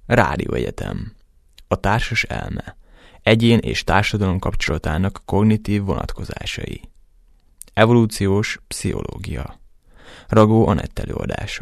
Rádióegyetem. A társas elme. Egyén és társadalom kapcsolatának kognitív vonatkozásai. Evolúciós pszichológia. Ragó Anett előadása.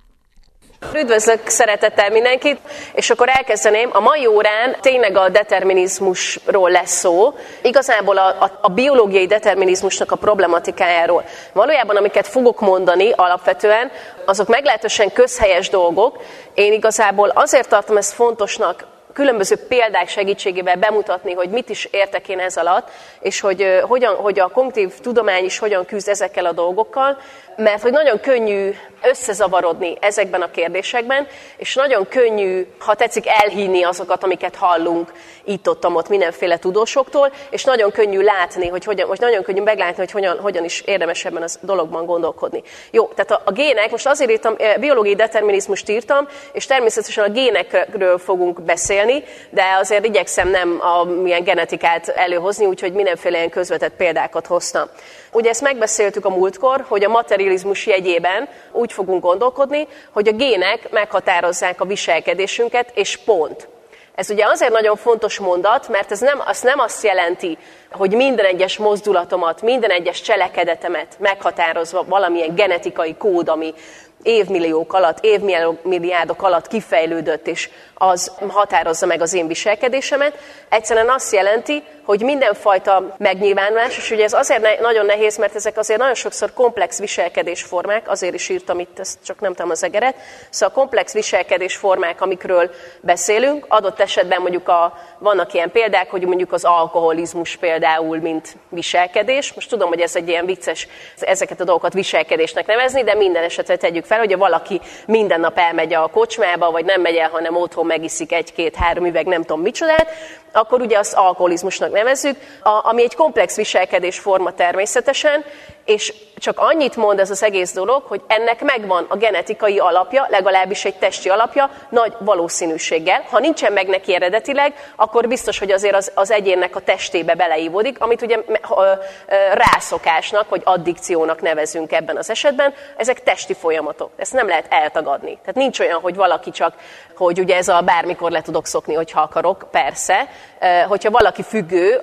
Üdvözlök szeretettel mindenkit, és akkor elkezdeném. A mai órán tényleg a determinizmusról lesz szó, igazából a biológiai determinizmusnak a problematikájáról. Valójában, amiket fogok mondani alapvetően, azok meglehetősen közhelyes dolgok. Én igazából azért tartom ezt fontosnak, különböző példák segítségével bemutatni, hogy mit is értek én ez alatt, és hogy a kognitív tudomány is hogyan küzd ezekkel a dolgokkal, mert hogy nagyon könnyű összezavarodni ezekben a kérdésekben, és nagyon könnyű, ha tetszik, elhinni azokat, amiket hallunk itt-ott mindenféle tudósoktól, és nagyon könnyű látni, hogy nagyon könnyű meglátni, hogy hogyan is érdemes ebben a dologban gondolkodni. Jó, tehát a gének, most azért írtam, biológiai determinizmust írtam, és természetesen a génekről fogunk beszélni, de azért igyekszem nem milyen genetikát előhozni, úgyhogy mindenféle ilyen közvetett példákat hoztam. Ugye ezt megbeszéltük a múltkor, hogy a materializmus jegyében úgy fogunk gondolkodni, hogy a gének meghatározzák a viselkedésünket, és pont. Ez ugye azért nagyon fontos mondat, mert ez nem azt jelenti, hogy minden egyes mozdulatomat, minden egyes cselekedetemet meghatározva valamilyen genetikai kód, ami évmilliók alatt, évmilliárdok alatt kifejlődött, és az határozza meg az én viselkedésemet. Egyszerűen azt jelenti, hogy mindenfajta megnyilvánulás, és ugye ez azért nagyon nehéz, mert ezek azért nagyon sokszor komplex viselkedésformák, azért is írtam itt, ezt csak nem tudom az egeret, szóval komplex viselkedésformák, amikről beszélünk, adott esetben mondjuk vannak ilyen példák, hogy mondjuk az alkoholizmus például, mint viselkedés. Most tudom, hogy ez egy ilyen vicces ezeket a dolgokat viselkedésnek nevezni, de minden esetre tegyük fel, hogy valaki minden nap elmegy a kocsmába, vagy nem megy el, hanem otthon megiszik 1-2-3 üveg, nem tudom micsodát, akkor ugye azt alkoholizmusnak nevezzük, ami egy komplex viselkedésforma természetesen, és csak annyit mond ez az egész dolog, hogy ennek megvan a genetikai alapja, legalábbis egy testi alapja, nagy valószínűséggel. Ha nincsen meg neki eredetileg, akkor biztos, hogy azért az egyénnek a testébe beleívódik, amit ugye rászokásnak, vagy addikciónak nevezünk ebben az esetben. Ezek testi folyamatok, ezt nem lehet eltagadni. Tehát nincs olyan, hogy valaki csak, hogy ugye ez a bármikor le tudok szokni, hogyha akarok, persze. Hogyha valaki függő,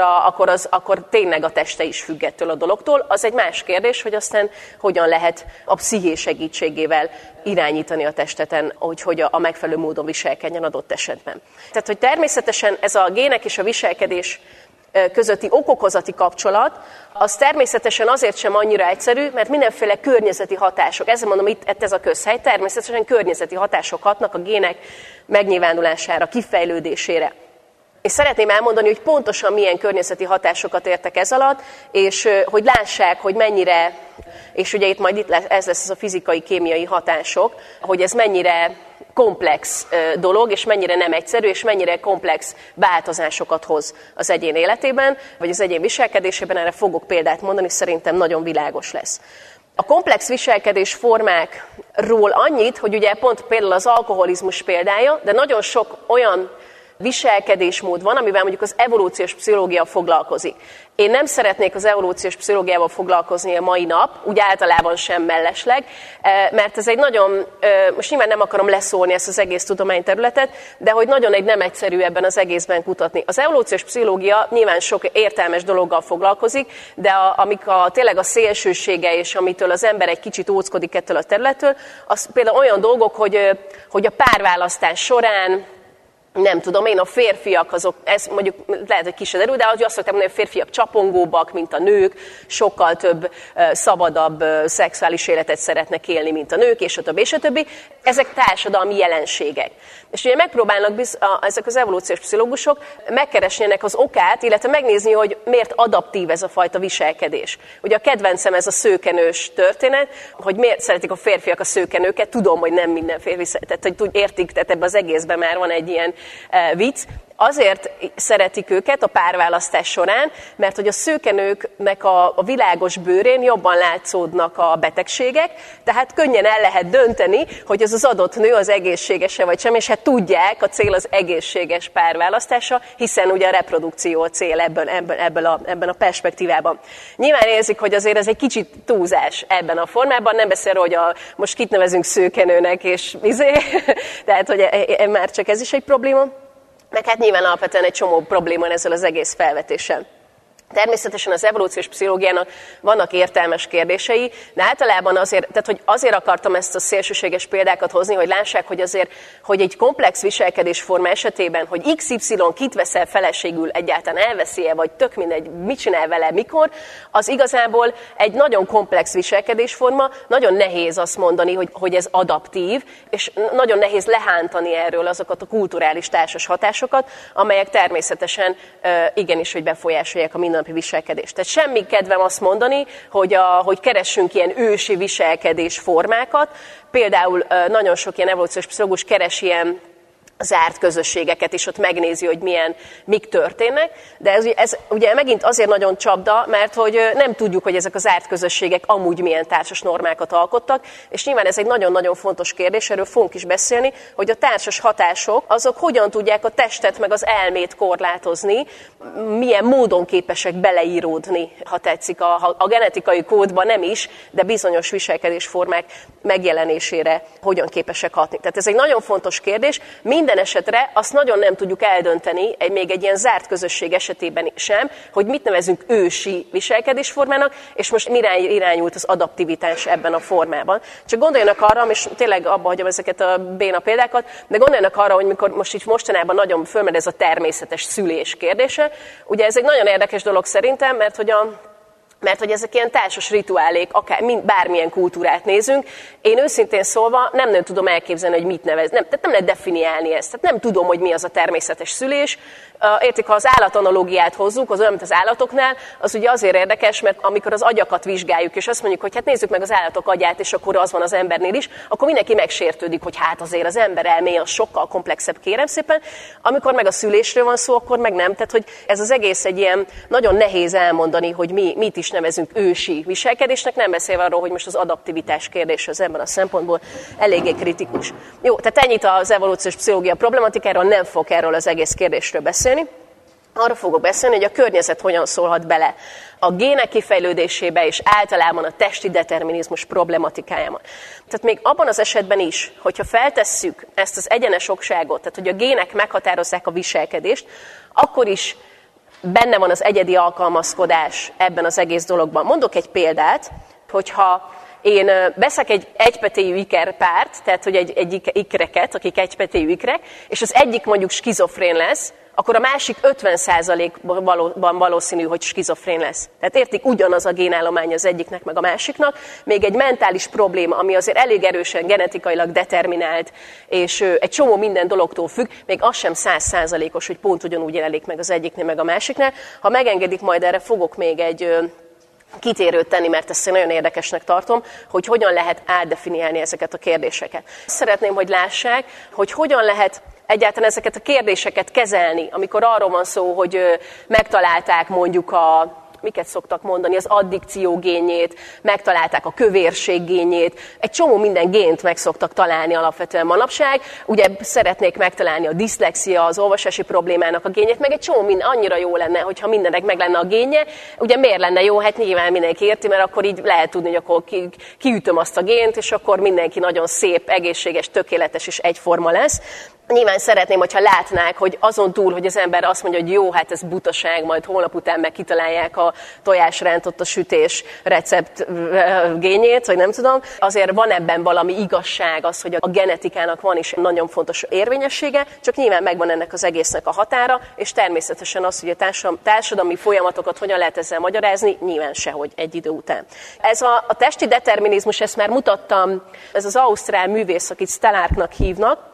akkor tényleg a teste is függ ettől a dologtól. Az egy más kérdés, hogy aztán hogyan lehet a psziché segítségével irányítani a testeten, hogy a megfelelő módon viselkedjen adott esetben. Tehát, hogy természetesen ez a gének és a viselkedés közötti okokozati kapcsolat, az természetesen azért sem annyira egyszerű, mert mindenféle környezeti hatások, ezzel mondom, itt ez a közhely, természetesen környezeti hatások hatnak a gének megnyilvánulására, kifejlődésére. És szeretném elmondani, hogy pontosan milyen környezeti hatásokat értek ez alatt, és hogy lássák, hogy mennyire, és ugye ez lesz az a fizikai, kémiai hatások, hogy ez mennyire komplex dolog, és mennyire nem egyszerű, és mennyire komplex változásokat hoz az egyén életében, vagy az egyén viselkedésében, erre fogok példát mondani, szerintem nagyon világos lesz. A komplex viselkedés formákról annyit, hogy ugye pont például az alkoholizmus példája, de nagyon sok olyan viselkedésmód van, amivel mondjuk az evolúciós pszichológia foglalkozik. Én nem szeretnék az evolúciós pszichológiával foglalkozni a mai nap, úgy általában sem mellesleg, mert ez egy nagyon, most nyilván nem akarom leszólni ezt az egész tudományterületet, de hogy nagyon nem egyszerű ebben az egészben kutatni. Az evolúciós pszichológia nyilván sok értelmes dologgal foglalkozik, de amik tényleg a szélsősége, és amitől az ember egy kicsit óckodik ettől a területtől, az például olyan dolgok, hogy a párválasztás során, nem tudom én, a férfiak azok, ez mondjuk lehet, hogy kis erő, de azt szoktam mondani, hogy a férfiak csapongóbbak, mint a nők, sokkal több szabadabb szexuális életet szeretnek élni, mint a nők, és a többi, és a többi. Ezek társadalmi jelenségek. És ugye megpróbálnak ezek az evolúciós pszichológusok megkeresni ennek az okát, illetve megnézni, hogy miért adaptív ez a fajta viselkedés. Ugye a kedvencem ez a szőkenős történet, hogy miért szeretik a férfiak a szőkenőket, tudom, hogy nem minden férfi, tehát hogy értik, tehát ebben az egészben már van egy ilyen vicc. Azért szeretik őket a párválasztás során, mert hogy a szőkenőknek a világos bőrén jobban látszódnak a betegségek, tehát könnyen el lehet dönteni, hogy ez az adott nő az egészséges-e vagy sem, és hát tudják, a cél az egészséges párválasztása, hiszen ugye a reprodukció a cél ebben a perspektívában. Nyilván érzik, hogy azért ez egy kicsit túlzás ebben a formában, nem beszél, hogy most kit nevezünk szőkenőnek, és tehát hogy már csak ez is egy probléma. Meg hát nyilván alapvetően egy csomó probléma ezzel az egész felvetéssel. Természetesen az evolúciós pszichológiának vannak értelmes kérdései, de általában azért akartam ezt a szélsőséges példákat hozni, hogy lássák, hogy azért, hogy egy komplex viselkedésforma esetében, hogy XY kit veszel feleségül, egyáltalán elveszi-e, vagy tök mindegy, mit csinál vele, mikor, az igazából egy nagyon komplex viselkedésforma, nagyon nehéz azt mondani, hogy ez adaptív, és nagyon nehéz lehántani erről azokat a kulturális társas hatásokat, amelyek természetesen igenis, hogy befolyásolják a mindennapi viselkedést. Tehát semmi kedvem azt mondani, hogy keressünk ilyen ősi viselkedés formákat. Például nagyon sok ilyen evolúciós pszichológus keres ilyen zárt közösségeket, és ott megnézi, hogy mik történnek. De ez ugye megint azért nagyon csapda, mert hogy nem tudjuk, hogy ezek az zárt közösségek amúgy milyen társas normákat alkottak, és nyilván ez egy nagyon-nagyon fontos kérdés, erről fogunk is beszélni, hogy a társas hatások, azok hogyan tudják a testet meg az elmét korlátozni, milyen módon képesek beleíródni, ha tetszik, a genetikai kódban nem is, de bizonyos viselkedésformák megjelenésére hogyan képesek hatni. Tehát ez egy nagyon fontos kérdés. Minden esetre azt nagyon nem tudjuk eldönteni, még egy ilyen zárt közösség esetében sem, hogy mit nevezünk ősi viselkedésformának, és most mire irányult az adaptivitás ebben a formában. Csak gondoljanak arra, és tényleg abba hagyom ezeket a béna példákat, de gondoljanak arra, hogy mikor mostanában nagyon fölmerül ez a természetes szülés kérdése. Ugye ez egy nagyon érdekes dolog szerintem, mert hogy ezek ilyen társas rituálék, bármilyen kultúrát nézünk. Én őszintén szólva nem tudom elképzelni, hogy mit nevez. Tehát nem lehet definiálni ezt. Tehát nem tudom, hogy mi az a természetes szülés. Értik, ha az állatanalógiát hozzuk, az olyan, mint az állatoknál, az ugye azért érdekes, mert amikor az agyakat vizsgáljuk, és azt mondjuk, hogy hát nézzük meg az állatok agyát, és akkor az van az embernél is, akkor mindenki megsértődik, hogy hát azért az ember elméje az sokkal komplexebb, kérem szépen. Amikor meg a szülésről van szó, akkor meg nem. Tehát, hogy ez az egész egy ilyen nagyon nehéz elmondani, hogy mit is nevezünk ősi viselkedésnek, nem beszélve arról, hogy most az adaptivitás kérdése az ember a szempontból eléggé kritikus. Jó, tehát ennyit az evolúciós pszichológia problematikáról, nem fogok erről az egész kérdésről beszélni. Arra fogok beszélni, hogy a környezet hogyan szólhat bele a gének kifejlődésébe és általában a testi determinizmus problematikájában. Tehát még abban az esetben is, hogyha feltesszük ezt az egyenes okságot, tehát hogy a gének meghatározzák a viselkedést, akkor is benne van az egyedi alkalmazkodás ebben az egész dologban. Mondok egy példát, hogyha én veszek egy egypetéjű ikerpárt, tehát hogy egy ikreket, akik egypetéjű ikrek, és az egyik mondjuk skizofrén lesz, akkor a másik 50%-ban valószínű, hogy skizofrén lesz. Tehát értik, ugyanaz a génállomány az egyiknek, meg a másiknak. Még egy mentális probléma, ami azért elég erősen genetikailag determinált, és egy csomó minden dologtól függ, még az sem 100%-os, hogy pont ugyanúgy jelenik meg az egyiknél, meg a másiknál. Ha megengedik, majd erre fogok még egy kitérőt tenni, mert ezt én nagyon érdekesnek tartom, hogy hogyan lehet átdefiniálni ezeket a kérdéseket. Szeretném, hogy lássák, hogy hogyan lehet egyáltalán ezeket a kérdéseket kezelni, amikor arról van szó, hogy megtalálták mondjuk miket szoktak mondani, az addikció génjét, megtalálták a kövérség génjét, egy csomó minden gént meg szoktak találni alapvetően manapság. Ugye szeretnék megtalálni a diszlexia, az olvasási problémának a génjét, meg egy csomó minden annyira jó lenne, hogyha mindennek meg lenne a génje. Ugye miért lenne jó? Hát nyilván mindenki érti, mert akkor így lehet tudni, hogy akkor kiütöm azt a gént, és akkor mindenki nagyon szép, egészséges, tökéletes és egyforma lesz. Nyilván szeretném, hogyha látnák, hogy azon túl, hogy az ember azt mondja, hogy jó, hát ez butaság, majd holnap után meg kitalálják a tojásrántott sütés recept génjét, vagy nem tudom. Azért van ebben valami igazság az, hogy a genetikának van is nagyon fontos érvényessége, csak nyilván megvan ennek az egésznek a határa, és természetesen az, hogy a társadalmi folyamatokat hogyan lehet ezzel magyarázni, nyilván sehogy egy idő után. Ez a testi determinizmus, ezt már mutattam, ez az ausztrál művész, akit Stalarknak hívnak,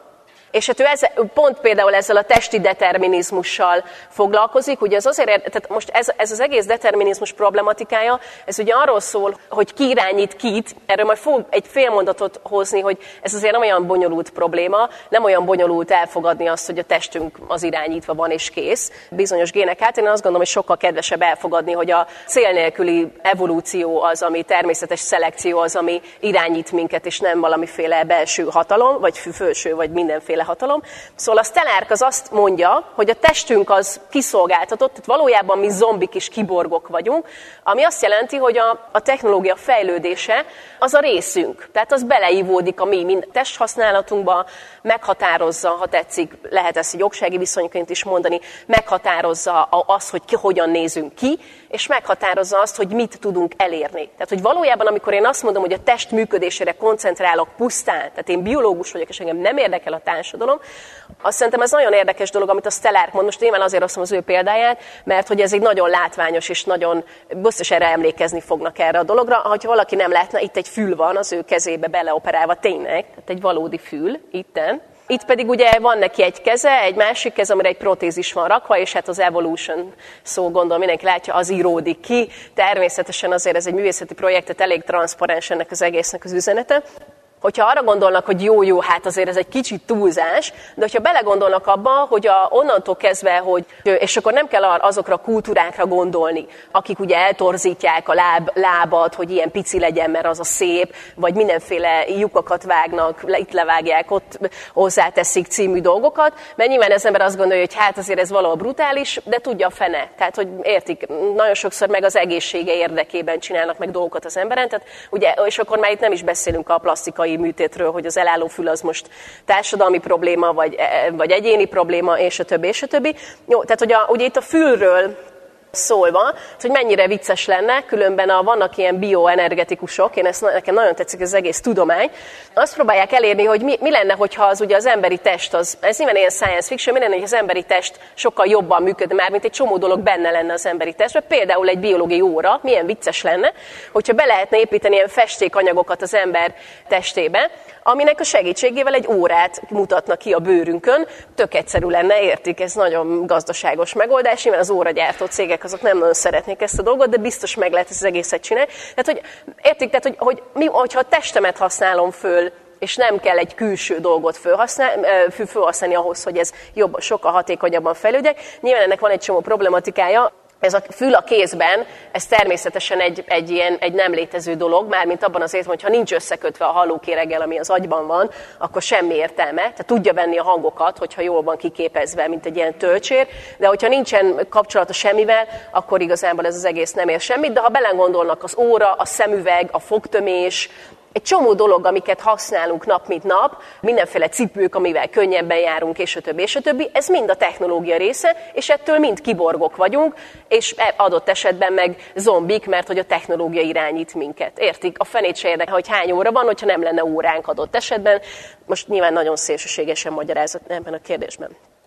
És hát ő pont például ezzel a testi determinizmussal foglalkozik, ugye tehát most ez az egész determinizmus problematikája, ez ugye arról szól, hogy ki irányít kit, erről majd fog egy fél mondatot hozni, hogy ez azért nem olyan bonyolult probléma, nem olyan bonyolult elfogadni azt, hogy a testünk az irányítva van és kész, bizonyos gének át. Én azt gondolom, hogy sokkal kedvesebb elfogadni, hogy a cél nélküli evolúció az, ami természetes szelekció az, ami irányít minket, és nem valamiféle belső hatalom, vagy felső, vagy mindenféle hatalom. Szóval a Stellark az azt mondja, hogy a testünk az kiszolgáltatott, tehát valójában mi zombik és kiborgok vagyunk, ami azt jelenti, hogy a technológia fejlődése az a részünk. Tehát az beleívódik a mi testhasználatunkba, meghatározza, ha tetszik, lehet ezt jogsági viszonyként is mondani, meghatározza azt, hogy hogyan nézünk ki, és meghatározza azt, hogy mit tudunk elérni. Tehát, hogy valójában, amikor én azt mondom, hogy a test működésére koncentrálok pusztán, tehát én biológus vagyok, és engem nem érdekel a társadalom, azt szerintem ez nagyon érdekes dolog, amit a Stellark mond. Most nyilván azért hoztam az ő példáját, mert hogy ez egy nagyon látványos, és nagyon biztos erre emlékezni fognak erre a dologra. Ha valaki nem látna, itt egy fül van az ő kezébe beleoperálva tényleg, tehát egy valódi fül itten. Itt pedig ugye van neki egy keze, egy másik keze, amire egy protézis van rakva, és hát az evolution szó, gondolom mindenki látja, az íródik ki. Természetesen azért ez egy művészeti projekt, tehát elég transzparens ennek az egésznek az üzenete. Hogyha arra gondolnak, hogy jó, hát azért ez egy kicsit túlzás, de hogyha belegondolnak abba, hogy onnantól kezdve, hogy, és akkor nem kell azokra a kultúrákra gondolni, akik ugye eltorzítják a lábat, hogy ilyen pici legyen, mert az a szép, vagy mindenféle lyukakat vágnak, itt levágják, ott hozzáteszik című dolgokat, mert nyilván az ember azt gondolja, hogy hát azért ez valahol brutális, de tudja a fene. Tehát, hogy értik, nagyon sokszor meg az egészsége érdekében csinálnak meg dolgokat az emberen, tehát ugye, és akkor már itt nem is beszélünk a plastikai műtétről, hogy az elálló fül az most társadalmi probléma, vagy egyéni probléma, és a többi, és a többi. Jó, tehát ugye itt a fülről szólva, hogy mennyire vicces lenne, különben vannak ilyen bioenergetikusok, nekem nagyon tetszik az egész tudomány, azt próbálják elérni, hogy mi lenne, hogyha az emberi test, ez nyilván ilyen science fiction, mi lenne, hogy az emberi test sokkal jobban működne már, mint egy csomó dolog benne lenne az emberi testben, például egy biológiai óra, milyen vicces lenne, hogyha be lehetne építeni ilyen festékanyagokat az ember testébe, aminek a segítségével egy órát mutatnak ki a bőrünkön, tök egyszerű lenne, értik, ez nagyon gazdaságos megoldás, nyilván az óragyártó cégek azok nem nagyon szeretnék ezt a dolgot, de biztos meg lehet ezt az egészet csinálni. Tehát, hogy értik, tehát, hogyha a testemet használom föl, és nem kell egy külső dolgot fölhasználni ahhoz, hogy ez sokkal hatékonyabban fejlődjek. Nyilván ennek van egy csomó problematikája. Ez a fül a kézben, ez természetesen egy nem létező dolog, mármint abban az értelemben, hogy ha nincs összekötve a hallókéreggel, ami az agyban van, akkor semmi értelme. Tehát tudja venni a hangokat, hogyha jól van kiképezve, mint egy ilyen tölcsér, de hogyha nincsen kapcsolata semmivel, akkor igazából ez az egész nem ér semmit. De ha belegondolnak az óra, a szemüveg, a fogtömés, egy csomó dolog, amiket használunk nap mint nap, mindenféle cipők, amivel könnyebben járunk, és a többi, ez mind a technológia része, és ettől mind kiborgok vagyunk, és adott esetben meg zombik, mert hogy a technológia irányít minket. Értik? A fenét se érdekel, hogy hány óra van, hogyha nem lenne óránk adott esetben. Most nyilván nagyon szélsőségesen magyarázat ebben a kérdésben.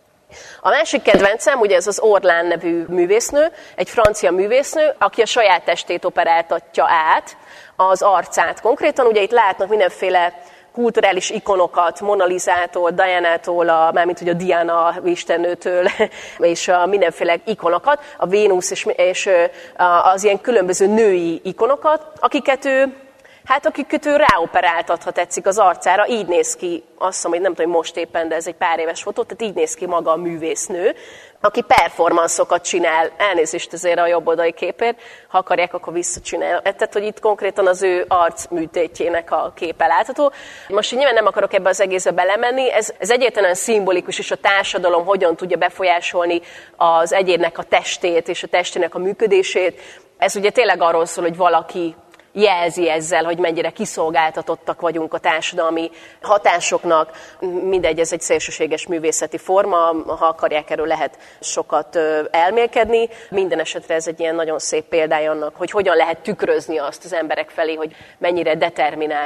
A másik kedvencem, ugye ez az Orlán nevű művésznő, egy francia művésznő, aki a saját testét operáltatja át, az arcát konkrétan. Ugye itt látnak mindenféle kulturális ikonokat, Mona Lisától, Dianától, mármint ugye a Diana istennőtől, és mindenféle ikonokat, a Vénusz és az ilyen különböző női ikonokat, akiket ő ráoperáltat, ha tetszik, az arcára. Így néz ki, azt hiszem, hogy nem tudom, hogy most éppen, de ez egy pár éves fotó, tehát így néz ki maga a művésznő, aki performanszokat csinál. Elnézést azért a jobb oldali képért, ha akarják, akkor visszacsinál. Tehát, hogy itt konkrétan az ő arcműtétjének a képe látható. Most nyilván nem akarok ebbe az egészbe belemenni, ez egyáltalán szimbolikus, és a társadalom hogyan tudja befolyásolni az egyénnek a testét és a testének a működését. Ez ugye tényleg arról szól, hogy valaki jelzi ezzel, hogy mennyire kiszolgáltatottak vagyunk a társadalmi hatásoknak. Mindegy, ez egy szélsőséges művészeti forma, ha akarják, erről lehet sokat elmélkedni. Minden esetre ez egy ilyen nagyon szép példája annak, hogy hogyan lehet tükrözni azt az emberek felé, hogy mennyire determinált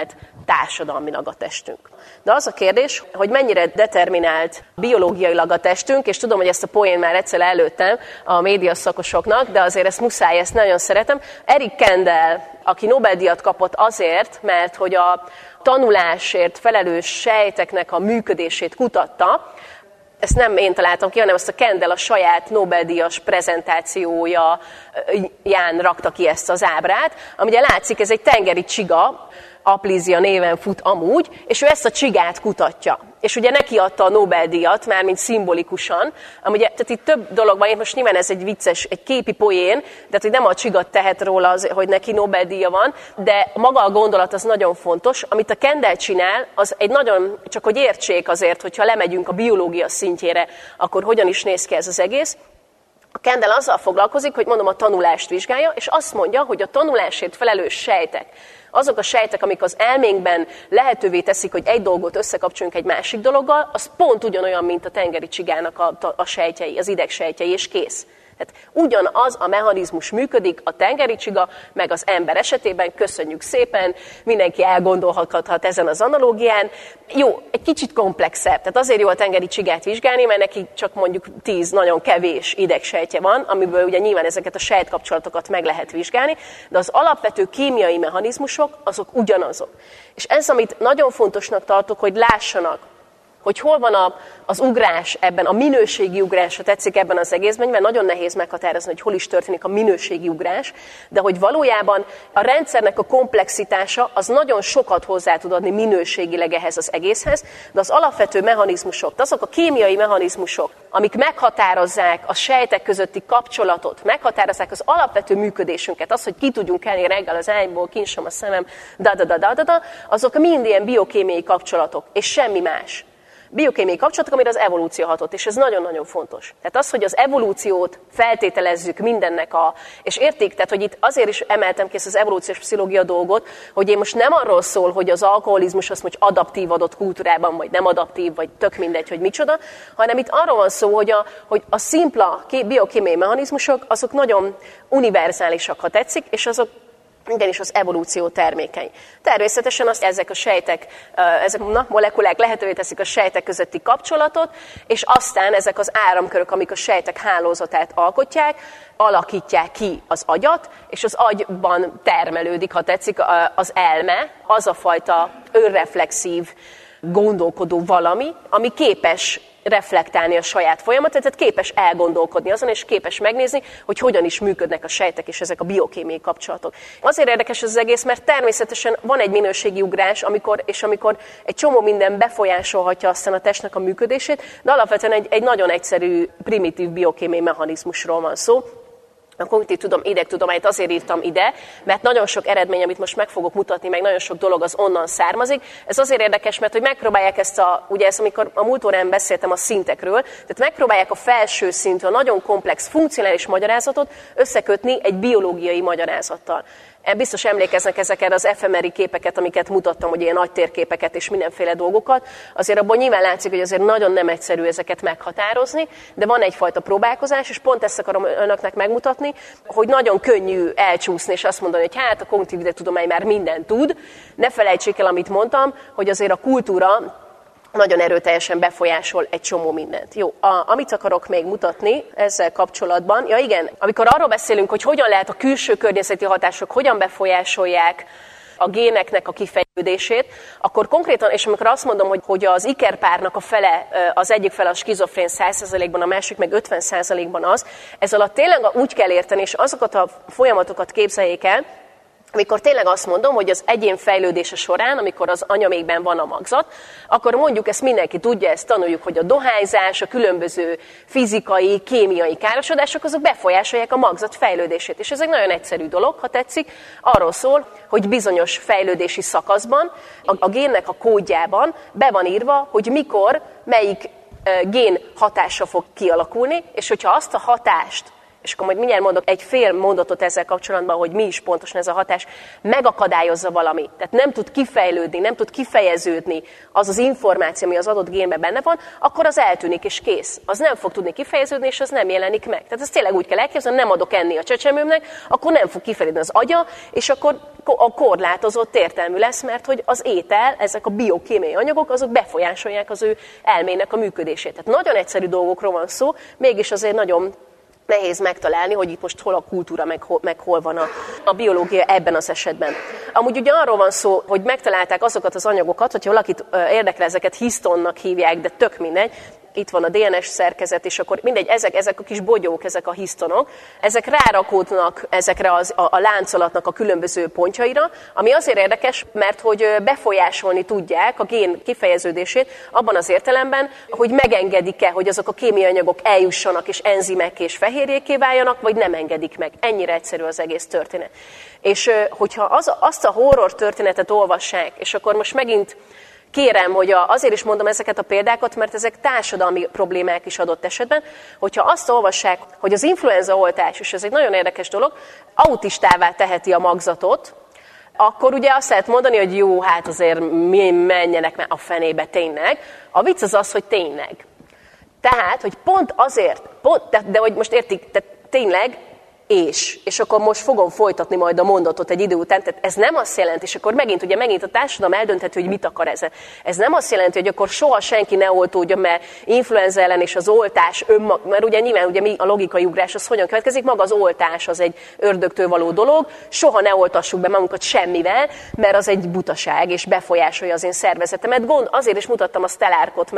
társadalmilag a testünk. De az a kérdés, hogy mennyire determinált biológiailag a testünk, és tudom, hogy ezt a poén már egyszer előttem a médiaszakosoknak, de azért ezt muszáj, ezt nagyon szeretem. Eric Kandel, aki Nobel-díjat kapott azért, mert hogy a tanulásért felelős sejteknek a működését kutatta. Ezt nem én találtam ki, hanem azt a Kandel a saját Nobel-díjas prezentációján rakta ki ezt az ábrát, ami ugye látszik, ez egy tengeri csiga, Aplizia néven fut amúgy, és ő ezt a csigát kutatja. És ugye neki adta a Nobel-díjat, mármint szimbolikusan, ami ugye, tehát itt több dolog van, most nyilván ez egy vicces, egy képi poén, de hogy nem a csigat tehet róla, hogy neki Nobel-díja van, de maga a gondolat az nagyon fontos. Amit a Kandel csinál, az egy nagyon, csak hogy értsék azért, hogyha lemegyünk a biológia szintjére, akkor hogyan is néz ki ez az egész. A Kandel azzal foglalkozik, hogy mondom, a tanulást vizsgálja, és azt mondja, hogy a tanulásért felelős sejtek, azok a sejtek, amik az elménkben lehetővé teszik, hogy egy dolgot összekapcsoljunk egy másik dologgal, az pont ugyanolyan, mint a tengeri csigának a sejtjei, az idegsejtjei, és kész. Tehát ugyanaz a mechanizmus működik a tengeri csiga, meg az ember esetében, köszönjük szépen, mindenki elgondolhathat ezen az analógián. Jó, egy kicsit komplexebb, tehát azért jó a tengeri csigát vizsgálni, mert neki csak mondjuk 10 nagyon kevés idegsejtje van, amiből ugye nyilván ezeket a sejtkapcsolatokat meg lehet vizsgálni, de az alapvető kémiai mechanizmusok azok ugyanazok. És ez, amit nagyon fontosnak tartok, hogy lássanak, hogy hol van az ugrás ebben, a minőségi ugrás, ha tetszik ebben az egészben, mert nagyon nehéz meghatározni, hogy hol is történik a minőségi ugrás, de hogy valójában a rendszernek a komplexitása az nagyon sokat hozzá tud adni minőségileg ehhez az egészhez, de az alapvető mechanizmusok, azok a kémiai mechanizmusok, amik meghatározzák a sejtek közötti kapcsolatot, meghatározzák az alapvető működésünket, az, hogy ki tudjunk kelni reggel az ágyból, kinsom a szemem, azok mind ilyen biokémiai kapcsolatok, és semmi más. Biokémiai kapcsolatok, amire az evolúció hatott, és ez nagyon-nagyon fontos. Tehát az, hogy az evolúciót feltételezzük mindennek és érték, tehát hogy itt azért is emeltem ki ezt az evolúciós pszichológia dolgot, hogy én most nem arról szól, hogy az alkoholizmus az most adaptív adott kultúrában, vagy nem adaptív, vagy tök mindegy, hogy micsoda, hanem itt arról van szó, hogy a szimpla biokémiai mechanizmusok, azok nagyon univerzálisak, ha tetszik, és azok igenis az evolúció termékei. Természetesen ezek a sejtek, ezek a molekulák lehetővé teszik a sejtek közötti kapcsolatot, és aztán ezek az áramkörök, amik a sejtek hálózatát alkotják, alakítják ki az agyat, és az agyban termelődik, ha tetszik, az elme, az a fajta önreflexív, gondolkodó valami, ami képes reflektálni a saját folyamatot, tehát képes elgondolkodni azon, és képes megnézni, hogy hogyan is működnek a sejtek és ezek a biokémiai kapcsolatok. Azért érdekes ez az egész, mert természetesen van egy minőségi ugrás, amikor egy csomó minden befolyásolhatja aztán a testnek a működését, de alapvetően egy nagyon egyszerű, primitív biokémiai mechanizmusról van szó. A kognitív idegtudományt azért írtam ide, mert nagyon sok eredmény, amit most meg fogok mutatni, meg nagyon sok dolog az onnan származik. Ez azért érdekes, mert hogy megpróbálják amikor a múlt órán beszéltem a szintekről, tehát megpróbálják a felső szintű, a nagyon komplex, funkcionális magyarázatot összekötni egy biológiai magyarázattal. Biztos emlékeznek ezeket az efemeri képeket, amiket mutattam, hogy ilyen nagy térképeket és mindenféle dolgokat. Azért abból nyilván látszik, hogy azért nagyon nem egyszerű ezeket meghatározni, de van egyfajta próbálkozás, és pont ezt akarom önöknek megmutatni, hogy nagyon könnyű elcsúszni, és azt mondani, hogy hát a kognitív idegtudomány már mindent tud. Ne felejtsék el, amit mondtam, hogy azért a kultúra nagyon erőteljesen befolyásol egy csomó mindent. Jó, amit akarok még mutatni ezzel kapcsolatban, ja igen, amikor arról beszélünk, hogy hogyan lehet a külső környezeti hatások, hogyan befolyásolják a géneknek a kifejlődését, akkor konkrétan, és amikor azt mondom, hogy az ikerpárnak a fele, az egyik fele a skizofrén 100%-ban, a másik meg 50%-ban az, ez alatt tényleg úgy kell érteni, és azokat a folyamatokat képzeljék el, amikor tényleg azt mondom, hogy az egyén fejlődése során, amikor az anyamékben van a magzat, akkor mondjuk ezt mindenki tudja, ezt tanuljuk, hogy a dohányzás, a különböző fizikai, kémiai károsodások, azok befolyásolják a magzat fejlődését. És ez egy nagyon egyszerű dolog, ha tetszik, arról szól, hogy bizonyos fejlődési szakaszban, a génnek a kódjában be van írva, hogy mikor, melyik gén hatása fog kialakulni, és hogyha azt a hatást és akkor majd mindjárt mondok egy fél mondatot ezzel kapcsolatban, hogy mi is pontosan ez a hatás, megakadályozza valami. Tehát nem tud kifejlődni, nem tud kifejeződni az az információ, ami az adott génben benne van, akkor az eltűnik és kész. Az nem fog tudni kifejeződni, és az nem jelenik meg. Tehát ez tényleg úgy kell elképzelni, nem adok enni a csecsemőmnek, akkor nem fog kifejlődni az agya, és akkor a korlátozott értelmű lesz, mert hogy az étel, ezek a biokémiai anyagok, azok befolyásolják az ő elmének a működését. Tehát nagyon egyszerű dolgokról van szó, mégis azért nagyon nehéz megtalálni, hogy itt most hol a kultúra, meg hol van a biológia ebben az esetben. Amúgy ugye arról van szó, hogy megtalálták azokat az anyagokat, hogyha valakit érdekel, ezeket hisztonnak hívják, de tök mindegy, itt van a DNS szerkezet, és akkor mindegy, ezek a kis bogyók, ezek a hisztonok, ezek rárakódnak ezekre a láncolatnak a különböző pontjaira, ami azért érdekes, mert hogy befolyásolni tudják a gén kifejeződését abban az értelemben, hogy megengedik-e, hogy azok a kémiai anyagok eljussanak, és enzimekké és fehérjékké váljanak, vagy nem engedik meg. Ennyire egyszerű az egész történet. És hogyha azt a horror történetet olvassák, és akkor most megint kérem, hogy azért is mondom ezeket a példákat, mert ezek társadalmi problémák is adott esetben, hogyha azt olvassák, hogy az influenzaoltás, és ez egy nagyon érdekes dolog, autistává teheti a magzatot, akkor ugye azt lehet mondani, hogy jó, hát azért menjenek már a fenébe tényleg. A vicc az, hogy tényleg. Tehát, hogy pont azért, de hogy most értik, tehát tényleg, és akkor most fogom folytatni majd a mondatot egy idő után, tehát ez nem azt jelenti, és akkor megint a társadalom eldöntheti, hogy mit akar ezen. Ez nem azt jelenti, hogy akkor soha senki ne oltódjon, mert influenza ellen és az oltás mert ugye nyilván ugye a logikai ugrás az hogyan következik, maga az oltás az egy ördögtől való dolog, soha ne oltassuk be magunkat semmivel, mert az egy butaság, és befolyásolja az én szervezetemet. Azért is mutattam a Stellárkot,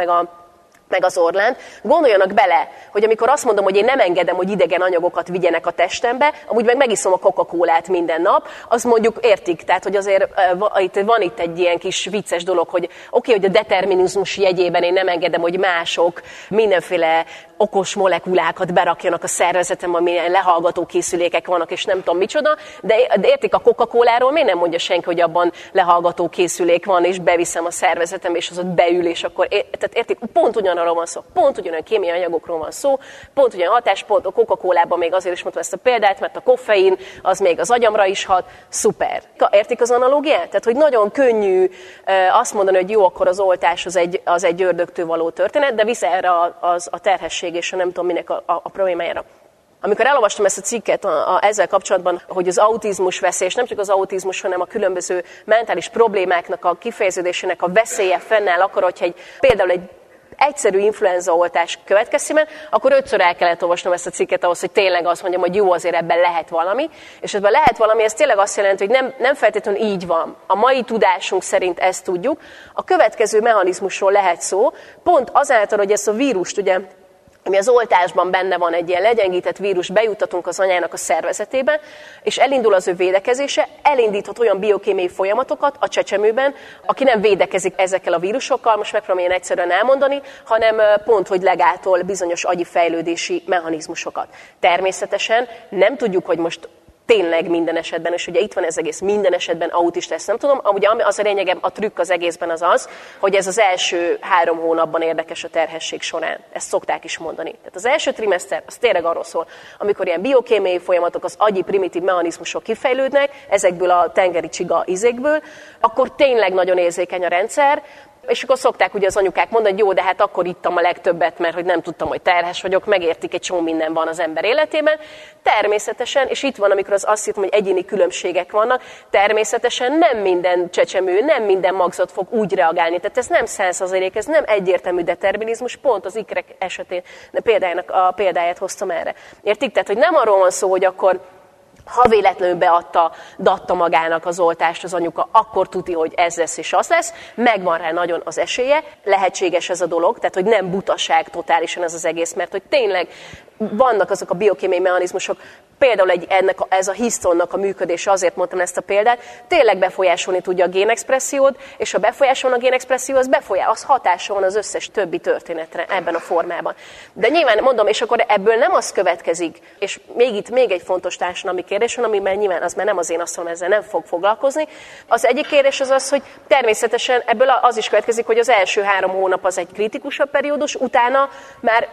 meg az Orlánt. Gondoljanak bele, hogy amikor azt mondom, hogy én nem engedem, hogy idegen anyagokat vigyenek a testembe, amúgy megiszom a Coca-Colát minden nap, az mondjuk értik. Tehát, hogy azért van itt egy ilyen kis vicces dolog, hogy oké, hogy a determinizmus jegyében én nem engedem, hogy mások mindenféle okos molekulákat berakjanak a szervezetem, amilyen lehallgató készülékek vannak, és nem tudom micsoda, de értik, a Coca-Coláról miért nem mondja senki, hogy abban lehallgató készülék van, és beviszem a szervezetem, és az ott beül, és akkor, tehát értik, pont ugyanarról van szó, pont ugyanolyan kémiai anyagokról van szó, pont ugyanolyan hatáspont, a Coca-Colában még azért is mondtam ezt a példát, mert a koffein, az még az agyamra is hat, szuper. Értik az analógiát? Tehát, hogy nagyon könnyű azt mondani, hogy jó, akkor az oltás az egy ördögtől való történet, de vissza erre a terhesség és nem tudom minek a problémájára. Amikor elolvastam ezt a cikket ezzel kapcsolatban, hogy az autizmus veszély, és nem csak az autizmus, hanem a különböző mentális problémáknak a kifejeződésének a veszélye fennáll, akkor, hogyha például egy egyszerű influenzaoltás következtében, akkor 5-ször el kellett olvasnom ezt a cikket ahhoz, hogy tényleg azt mondjam, hogy jó, azért ebben lehet valami. És ebben lehet valami, ez tényleg azt jelenti, hogy nem feltétlenül így van. A mai tudásunk szerint ezt tudjuk. A következő mechanizmusról lehet szó, pont azáltal, hogy ezt a vírust, ugye, ami az oltásban benne van, egy ilyen legyengített vírus, bejuttatunk az anyának a szervezetébe, és elindul az ő védekezése, elindíthat olyan biokémiai folyamatokat a csecsemőben, aki nem védekezik ezekkel a vírusokkal, most megpróbálom ilyen egyszerűen elmondani, hanem pont, hogy legátol bizonyos agyi fejlődési mechanizmusokat. Természetesen nem tudjuk, hogy most tényleg minden esetben, és ugye itt van ez egész, minden esetben autista, ezt nem tudom. Ugye az a lényegem, a trükk az egészben az, hogy ez az első 3 hónapban érdekes a terhesség során. Ezt szokták is mondani. Tehát az első trimester, az tényleg arról szól, amikor ilyen biokémiai folyamatok, az agyi primitív mechanizmusok kifejlődnek, ezekből a tengeri csiga izékből, akkor tényleg nagyon érzékeny a rendszer, és akkor szokták ugye az anyukák mondani, hogy jó, de hát akkor ittam a legtöbbet, mert hogy nem tudtam, hogy terhes vagyok, megértik, egy csomó minden van az ember életében. Természetesen, és itt van, amikor azt hittem, hogy egyéni különbségek vannak, természetesen nem minden csecsemő, nem minden magzat fog úgy reagálni. Tehát ez nem 100%, ez nem egyértelmű determinizmus, pont az ikrek esetén, de példáját hoztam erre. Értik? Tehát, hogy nem arról van szó, hogy akkor ha véletlenül beadta magának az oltást az anyuka, akkor tuti, hogy ez lesz és az lesz, megvan rá nagyon az esélye, lehetséges ez a dolog, tehát hogy nem butaság totálisan ez az egész, mert hogy tényleg vannak azok a biokémiai mechanizmusok, például ez a hisztonnak a működése, azért mondtam ezt a példát, tényleg befolyásolni tudja a génexpressziót, és ha befolyásolna a génexpresszió, az hatása van az összes többi történetre ebben a formában. De nyilván mondom, és akkor ebből nem az következik, és még egy fontos társadalmi kérdés van, amiben nyilván az már nem az én asztalom, ezzel nem fog foglalkozni. Az egyik kérdés az, hogy természetesen ebből az is következik, hogy az első 3 hónap az egy kritikusabb periódus, utána már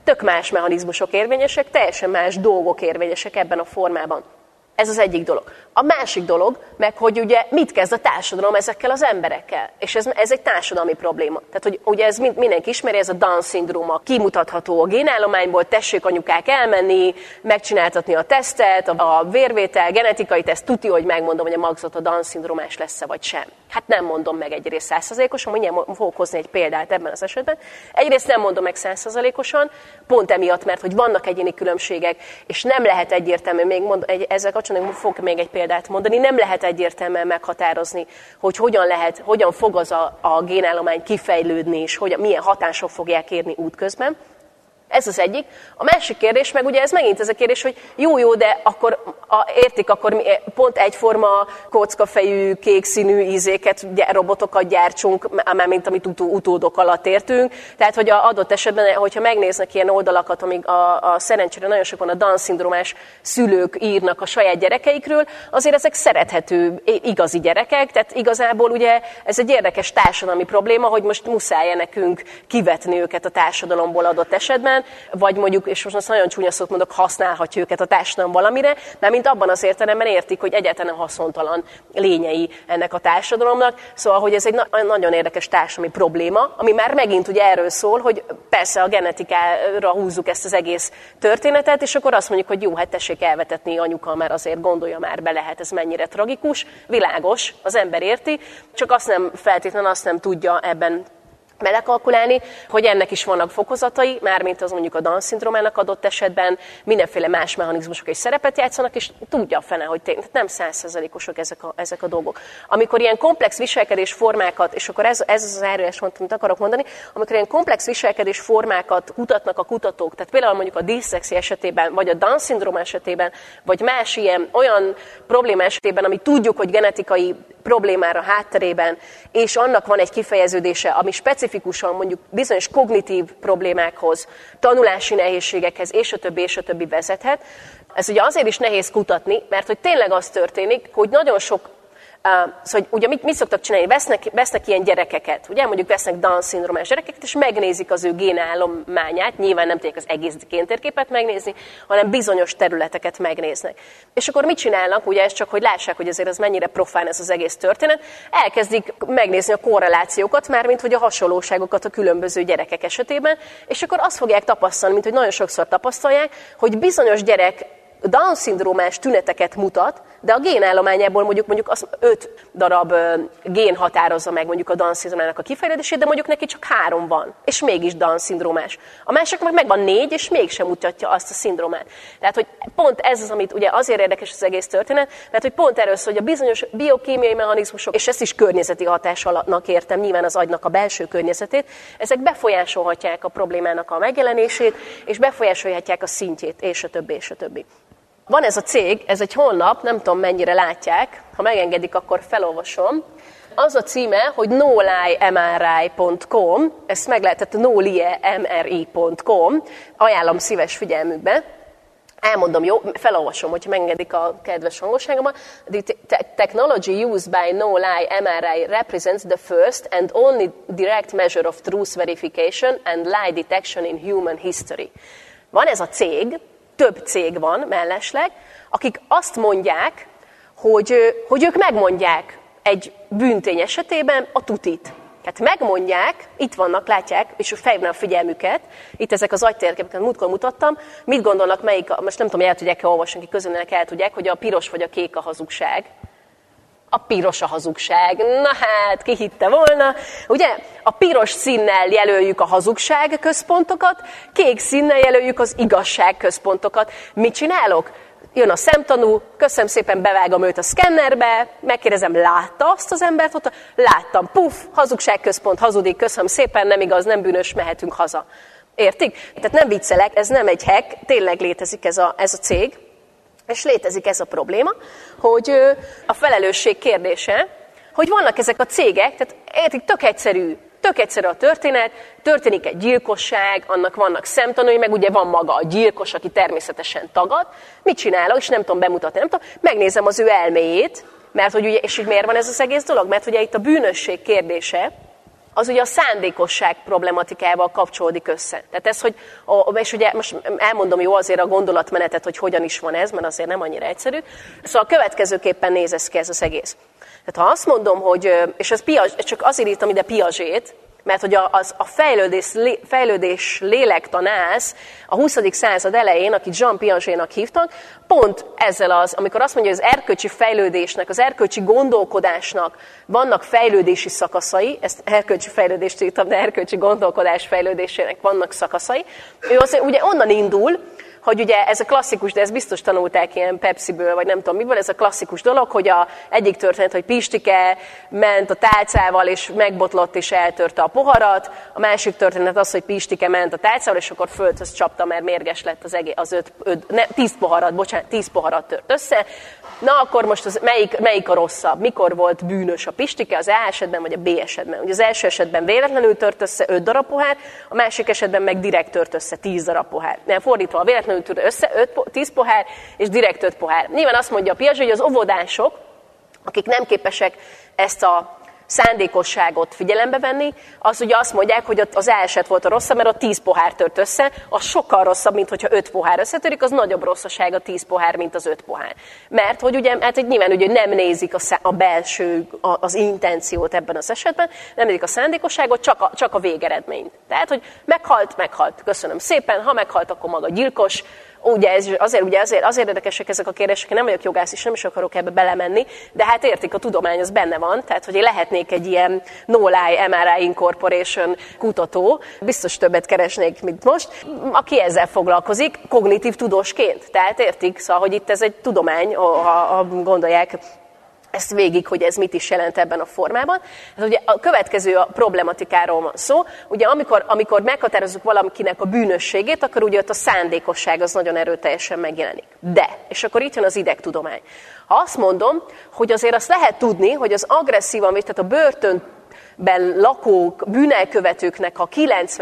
Tök más mechanizmusok érvényesek, teljesen más dolgok érvényesek ebben a formában. Ez az egyik dolog. A másik dolog, meg hogy ugye mit kezd a társadalom ezekkel az emberekkel. És ez egy társadalmi probléma. Tehát, hogy ugye ez mindenki ismeri, ez a Down-szindróma kimutatható a génállományból, tessék anyukák elmenni, megcsináltatni a tesztet, a vérvétel, genetikai teszt, tuti, hogy megmondom, hogy a magzat a Down-szindrómás lesz-e vagy sem. Hát nem mondom meg egyrészt 100%-osan, mindjárt fogok hozni egy példát ebben az esetben. Egyrészt nem mondom meg 100%-osan, pont emiatt, mert hogy vannak egyéni különbségek, és nem lehet egyértelmű, még ezzel kapcsolatban fogok még egy példát mondani, nem lehet egyértelműen meghatározni, hogy hogyan fog az a génállomány kifejlődni, és milyen hatások fogják érni útközben. Ez az egyik. A másik kérdés, meg ugye ez megint ez a kérdés, hogy jó, de akkor akkor pont egyforma kockafejű, kékszínű ízéket, robotokat gyártsunk, mármint amit utódok alatt értünk. Tehát, hogy adott esetben, hogyha megnéznek ilyen oldalakat, amíg a szerencsére nagyon sokan a Down-szindrómás szülők írnak a saját gyerekeikről, azért ezek szerethető, igazi gyerekek, tehát igazából ugye ez egy érdekes társadalmi probléma, hogy most muszáj nekünk kivetni őket a társadalomból adott esetben, vagy mondjuk, és most nagyon csúnya szót mondok, használhatja őket a társadalom valamire, mert mint abban az értelemben értik, hogy egyáltalán haszontalan lényei ennek a társadalomnak. Szóval, hogy ez egy nagyon érdekes társadalmi probléma, ami már megint ugye erről szól, hogy persze a genetikára húzzuk ezt az egész történetet, és akkor azt mondjuk, hogy jó, hát tessék elvetetni anyuka, mert azért gondolja már bele, hát ez mennyire tragikus, világos, az ember érti, csak azt nem tudja ebben belekalkulálni, hogy ennek is vannak fokozatai, mármint az mondjuk a Down-szindrómának adott esetben mindenféle más mechanizmusok is szerepet játszanak, és tudja a fene, hogy nem 100%-osok ezek a dolgok. Amikor ilyen komplex viselkedés formákat, és akkor ez az zárójeles, amit akarok mondani, amikor ilyen komplex viselkedés formákat kutatnak a kutatók, tehát például mondjuk a diszlexia esetében, vagy a Down-szindróma esetében, vagy más olyan probléma esetében, ami tudjuk, hogy genetikai problémára hátterében, és annak van egy kifejeződése, ami specifikusan mondjuk bizonyos kognitív problémákhoz, tanulási nehézségekhez, és a többi vezethet. Ez ugye azért is nehéz kutatni, mert hogy tényleg az történik, hogy nagyon sok, szóval ugye mit szoktak csinálni? Vesznek ilyen gyerekeket, ugye mondjuk vesznek Down-szindrómás gyerekeket, és megnézik az ő génállományát, nyilván nem tudják az egész géntérképet megnézni, hanem bizonyos területeket megnéznek. És akkor mit csinálnak? Ugye ez csak, hogy lássák, hogy azért ez mennyire profán ez az egész történet, elkezdik megnézni a korrelációkat, mármint hogy a hasonlóságokat a különböző gyerekek esetében, és akkor azt fogják tapasztalni, mint hogy nagyon sokszor tapasztalják, hogy bizonyos gyerek Down-szindrómás tüneteket mutat, de a génállományából mondjuk az 5 darab gén határozza meg mondjuk a Down-szindrómának a kifejlődését, de mondjuk neki csak 3 van, és mégis Down-szindrómás. A másiknak meg van 4, és mégsem mutatja azt a szindrómát. Tehát, hogy pont ez az, amit ugye azért érdekes az egész történet, mert hogy pont erről szól, hogy a bizonyos biokémiai mechanizmusok, és ezt is környezeti hatásnak értem, nyilván az agynak a belső környezetét, ezek befolyásolhatják a problémának a megjelenését, és befolyásolhatják a szintjét, és a többi. Van ez a cég, ez egy honlap, nem tudom mennyire látják, ha megengedik, akkor felolvasom. Az a címe, hogy noliemri.com, ezt meg lehetett noliemri.com, ajánlom szíves figyelmükbe. Elmondom, jó, felolvasom, hogyha megengedik a kedves hangosságomat. The technology used by NOLI-MRI represents the first and only direct measure of truth verification and lie detection in human history. Van ez a cég, több cég van mellesleg, akik azt mondják, hogy ők megmondják egy bűntény esetében a tutit. Tehát megmondják, itt vannak, látják, és fejben a figyelmüket, itt ezek az agytérképeket múltkor mutattam, mit gondolnak, most nem tudom, el tudják-e olvasni, akik közönnek el tudják, hogy a piros vagy a kék a hazugság. A piros a hazugság. Na hát, ki hitte volna? Ugye, a piros színnel jelöljük a hazugság központokat, kék színnel jelöljük az igazság központokat. Mit csinálok? Jön a szemtanú, köszönöm szépen, bevágom őt a szkennerbe, megkérdezem, látta azt az embert ott? Láttam, puff, hazugságközpont, hazudik, köszönöm szépen, nem igaz, nem bűnös, mehetünk haza. Értik? Tehát nem viccelek, ez nem egy hack, tényleg létezik ez a cég, és létezik ez a probléma, hogy a felelősség kérdése, hogy vannak ezek a cégek, tehát értik, tök egyszerű a történet, történik egy gyilkosság, annak vannak szemtanúi, meg ugye van maga a gyilkos, aki természetesen tagad. Mit csinálok, és nem tudom bemutatni, nem tudom, megnézem az ő elméjét, mert hogy ugye, és hogy miért van ez az egész dolog? Mert ugye itt a bűnösség kérdése, az ugye a szándékosság problematikával kapcsolódik össze. Tehát ez, hogy, és ugye most elmondom jó azért a gondolatmenetet, hogy hogyan is van ez, mert azért nem annyira egyszerű. Szóval a következőképpen néz ez ki ez az egész. Tehát ha azt mondom, hogy, és ez csak azért írtam ide Piaget, mert hogy a fejlődés lélektanász a 20. század elején, akit Jean Piagetnak hívtak, pont ezzel amikor azt mondja, hogy az erkölcsi fejlődésnek, az erkölcsi gondolkodásnak vannak fejlődési szakaszai, ezt erkölcsi fejlődést írtam, de erkölcsi gondolkodás fejlődésének vannak szakaszai, ő azért ugye onnan indul, hogy ugye ez a klasszikus, de ezt biztos tanulták ilyen Pepsiből, vagy nem tudom miből, ez a klasszikus dolog, hogy egyik történet, hogy Pistike ment a tálcával, és megbotlott, és eltörte a poharat, a másik történet az, hogy Pistike ment a tálcával, és akkor földhöz csapta, mert mérges lett az 10 poharat tört össze. Na akkor most melyik a rosszabb? Mikor volt bűnös a Pistike, az A esetben, vagy a B esetben? Ugye az első esetben véletlenül tört össze 5 darab pohár, a másik esetben meg direkt tört össze 10 darab pohár. Nem, fordítva, a véletlenül tört össze 10 pohár, és direkt 5 pohár. Nyilván azt mondja a Piaget, hogy az óvodások, akik nem képesek ezt a szándékosságot figyelembe venni, az ugye azt mondják, hogy az A eset volt a rosszabb, mert a 10 pohár tört össze, az sokkal rosszabb, mint hogyha 5 pohár összetörik, az nagyobb rosszaság a 10 pohár, mint az 5 pohár. Mert hogy ugye, hát nyilván ugye nem nézik a belső, az intenciót ebben az esetben, nem nézik a szándékosságot, csak a végeredményt. Tehát, hogy meghalt, köszönöm szépen, ha meghalt, akkor maga gyilkos. Ugye azért érdekesek ezek a kérdések, nem vagyok jogász és nem is akarok ebbe belemenni, de hát értik, a tudomány az benne van, tehát hogy én lehetnék egy ilyen no-lie MRI Incorporation kutató, biztos többet keresnék, mint most, aki ezzel foglalkozik, kognitív tudósként. Tehát értik, szóval, hogy itt ez egy tudomány, ha gondolják ezt végig, hogy ez mit is jelent ebben a formában. Hát ugye a következő a problematikáról van szó. Ugye amikor meghatározzuk valakinek a bűnösségét, akkor ugye ott a szándékosság az nagyon erőteljesen megjelenik. De, és akkor itt jön az idegtudomány. Ha azt mondom, hogy azért azt lehet tudni, hogy az agresszívan, tehát a börtönben lakók, bűnelkövetőknek a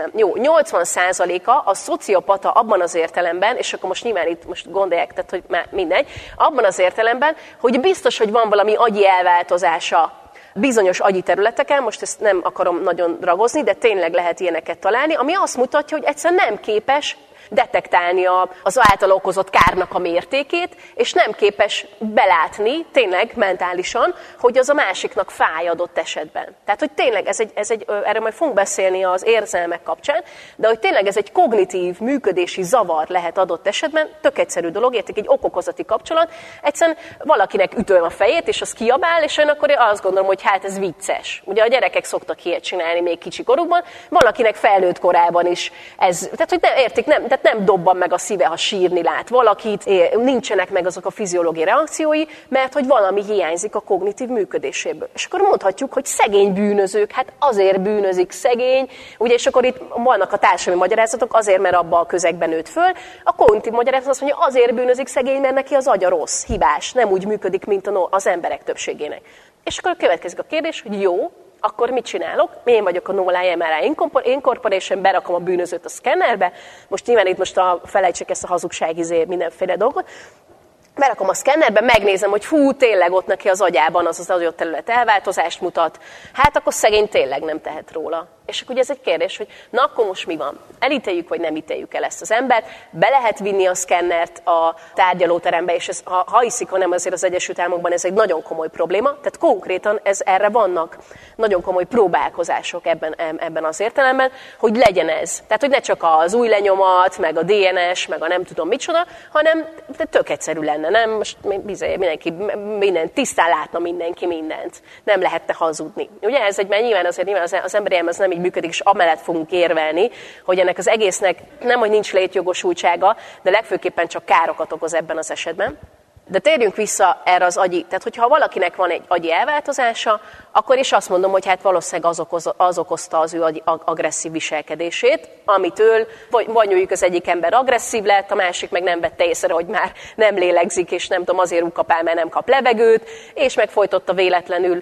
80%-a a szociopata abban az értelemben, és akkor most nyilván itt most gondolják, tehát hogy már mindegy, abban az értelemben, hogy biztos, hogy van valami agyi elváltozása bizonyos agyi területeken, most ezt nem akarom nagyon ragozni, de tényleg lehet ilyeneket találni, ami azt mutatja, hogy egyszerűen nem képes detektálni az által okozott kárnak a mértékét, és nem képes belátni, tényleg mentálisan, hogy az a másiknak fáj adott esetben. Tehát, hogy tényleg erről majd fogunk beszélni az érzelmek kapcsán, de hogy tényleg ez egy kognitív, működési zavar lehet adott esetben, tök egyszerű dolog, értik, egy ok-okozati kapcsolat, egyszerűen valakinek ütöm a fejét, és az kiabál, és én akkor azt gondolom, hogy hát ez vicces. Ugye a gyerekek szoktak ilyet csinálni még kicsi korukban, valakinek felnőtt korában is ez, tehát hogy tehát nem dobban meg a szíve, ha sírni lát valakit, nincsenek meg azok a fiziológiai reakciói, mert hogy valami hiányzik a kognitív működéséből. És akkor mondhatjuk, hogy szegény bűnözők, hát azért bűnözik szegény, ugye, és akkor itt vannak a társadalmi magyarázatok, azért, mert abba a közegben nőtt föl. A kognitív magyarázat azt mondja, azért bűnözik szegény, mert neki az agya rossz, hibás, nem úgy működik, mint az emberek többségének. És akkor következik a kérdés, hogy jó, akkor mit csinálok? Én vagyok a no-lie MRI Incorporation, berakom a bűnözőt a szkennerbe, most nyilván itt felejtsek ezt a hazugság mindenféle dolgot, berakom a szkennerbe, megnézem, hogy tényleg ott neki az agyában az adott terület elváltozást mutat, hát akkor szegény tényleg nem tehet róla. És akkor ugye ez egy kérdés, hogy na akkor most mi van? Elítéljük, vagy nem ítéljük el ezt az embert? Be lehet vinni a szkennert a tárgyalóterembe, és ez, ha hiszik, hanem azért az Egyesült Államokban ez egy nagyon komoly probléma, tehát konkrétan erre vannak nagyon komoly próbálkozások ebben az értelemben, hogy legyen ez. Tehát, hogy ne csak az új lenyomat, meg a DNS, meg a nem tudom micsoda, hanem tök egyszerű lenne, nem? Most mindenki tisztán látna mindenki mindent. Nem lehetne hazudni. Ugye ez mert nyilván az emberi elme az nem így működik, és amellett fogunk érvelni, hogy ennek az egésznek nem, hogy nincs létjogosultsága, de legfőképpen csak károkat okoz ebben az esetben. De térjünk vissza erre az agyi, tehát hogyha valakinek van egy agyi elváltozása, akkor is azt mondom, hogy hát valószínűleg az okozta az ő agresszív viselkedését, amitől vagy mondjuk az egyik ember agresszív lett, a másik meg nem vette észre, hogy már nem lélegzik, és nem tudom, azért rúgkapál, mert nem kap levegőt, és megfojtotta véletlenül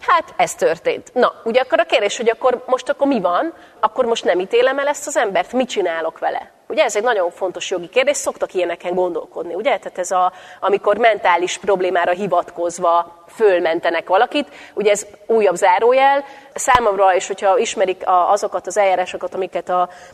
Hát ez történt. Na, ugye akkor a kérdés, hogy akkor mi van? Akkor most nem ítélem el ezt az embert? Mit csinálok vele? Ugye ez egy nagyon fontos jogi kérdés, szoktak ilyeneken gondolkodni, ugye? Tehát amikor mentális problémára hivatkozva fölmentenek valakit, ugye ez újabb zárójel. Számomra, és hogyha ismerik azokat az eljárásokat, amiket